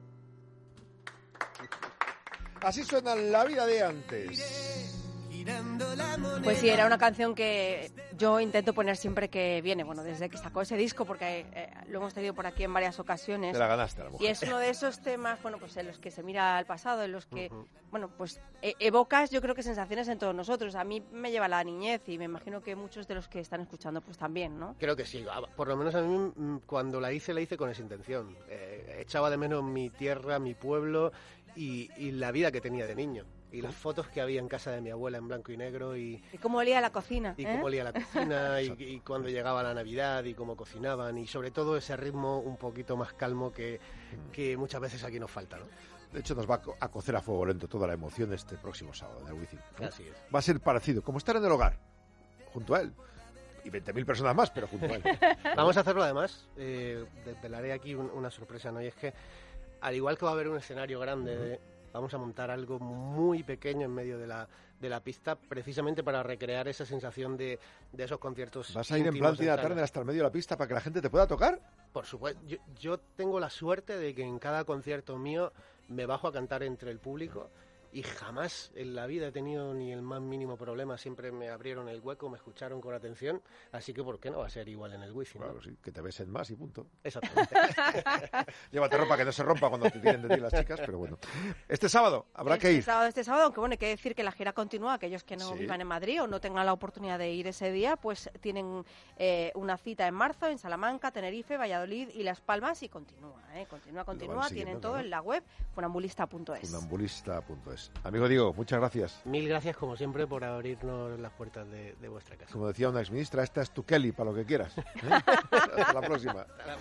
[SPEAKER 2] Así suena la vida de antes.
[SPEAKER 4] Pues sí, era una canción que yo intento poner siempre que viene, bueno, desde que sacó ese disco, porque lo hemos tenido por aquí en varias ocasiones.
[SPEAKER 2] Te la ganaste a la mujer.
[SPEAKER 4] Y es uno de esos temas, bueno, pues en los que se mira al pasado, en los que, bueno, pues evocas, yo creo que sensaciones en todos nosotros. A mí me lleva la niñez y me imagino que muchos de los que están escuchando, pues también, ¿no?
[SPEAKER 9] Creo que sí. Por lo menos a mí, cuando la hice con esa intención. Echaba de menos mi tierra, mi pueblo y la vida que tenía de niño. Y las fotos que había en casa de mi abuela en blanco y negro y
[SPEAKER 4] cómo olía la cocina.
[SPEAKER 9] Y cómo olía la cocina y cuando llegaba la Navidad y cómo cocinaban y sobre todo ese ritmo un poquito más calmo que muchas veces aquí nos falta, ¿no?
[SPEAKER 2] De hecho, nos va a cocer a fuego lento toda la emoción este próximo sábado en el Wizzing, ¿no?
[SPEAKER 9] Así es.
[SPEAKER 2] Va a ser parecido, como estar en el hogar, junto a él. Y 20.000 personas más, pero junto a él.
[SPEAKER 9] Vamos a hacerlo además, desvelaré aquí una sorpresa, ¿no? Y es que, al igual que va a haber un escenario grande vamos a montar algo muy pequeño en medio de la pista, precisamente para recrear esa sensación de esos conciertos.
[SPEAKER 2] ¿Vas a ir en plan Tina Turner hasta el medio de la pista para que la gente te pueda tocar?
[SPEAKER 9] Por supuesto. Yo tengo la suerte de que en cada concierto mío me bajo a cantar entre el público y jamás en la vida he tenido ni el más mínimo problema. Siempre me abrieron el hueco, me escucharon con atención, así que ¿por qué no va a ser igual en el Wizzing?
[SPEAKER 2] Claro, sí, que te besen más y punto.
[SPEAKER 9] Exactamente.
[SPEAKER 2] Llévate ropa que no se rompa cuando te tiren de ti las chicas, pero bueno. Este sábado habrá que ir.
[SPEAKER 4] Este sábado, aunque bueno, hay que decir que la gira continúa. Aquellos que no vivan en Madrid o no tengan la oportunidad de ir ese día, pues tienen una cita en marzo en Salamanca, Tenerife, Valladolid y Las Palmas y continúa. Continúa. Tienen todo en la web funambulista.es.
[SPEAKER 2] Funambulista.es. Amigo Diego, muchas gracias.
[SPEAKER 9] Mil gracias, como siempre, por abrirnos las puertas de vuestra casa.
[SPEAKER 2] Como decía una exministra, esta es tu Kelly, para lo que quieras. Hasta la próxima.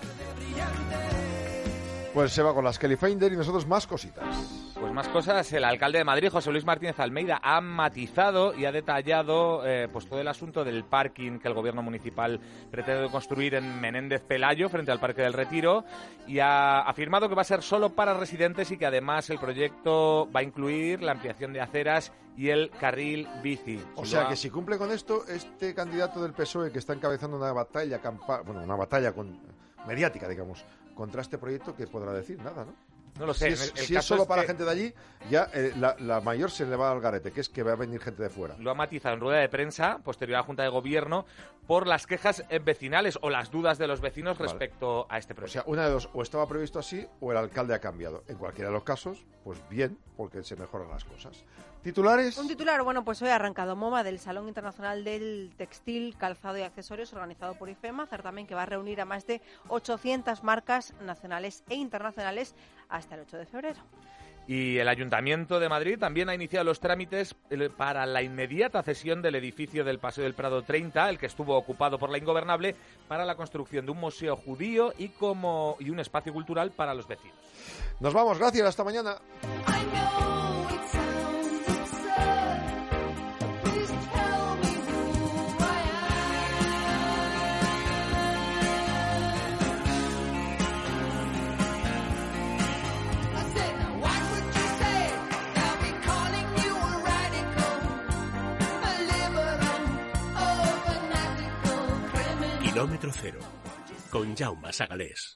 [SPEAKER 2] Pues se va con las Kelly Finder y nosotros más cositas.
[SPEAKER 3] Pues más cosas. El alcalde de Madrid, José Luis Martínez Almeida, ha matizado y ha detallado pues todo el asunto del parking que el gobierno municipal pretende construir en Menéndez Pelayo, frente al Parque del Retiro, y ha afirmado que va a ser solo para residentes y que además el proyecto va a incluir la ampliación de aceras y el carril bici.
[SPEAKER 2] O sea que si cumple con esto, este candidato del PSOE que está encabezando una batalla mediática, digamos, contra este proyecto, ¿qué podrá decir? Nada, ¿no?
[SPEAKER 3] No lo sé.
[SPEAKER 2] Si es solo para gente de allí, ya la mayor se le va al garete, que es que va a venir gente de fuera.
[SPEAKER 3] Lo ha matizado en rueda de prensa, posterior a la Junta de Gobierno, por las quejas vecinales o las dudas de los vecinos respecto a este proyecto.
[SPEAKER 2] O sea, una de dos, o estaba previsto así, o el alcalde ha cambiado. En cualquiera de los casos, pues bien, porque se mejoran las cosas. ¿Titulares?
[SPEAKER 4] Un titular, bueno, pues hoy ha arrancado MoMA, del Salón Internacional del Textil, Calzado y Accesorios, organizado por IFEMA, certamen que va a reunir a más de 800 marcas nacionales e internacionales hasta el 8 de febrero.
[SPEAKER 3] Y el Ayuntamiento de Madrid también ha iniciado los trámites para la inmediata cesión del edificio del Paseo del Prado 30, el que estuvo ocupado por la Ingobernable, para la construcción de un museo judío y un espacio cultural para los vecinos.
[SPEAKER 2] Nos vamos, gracias, hasta mañana.
[SPEAKER 1] Kilómetro cero, con Jaume Sagalés.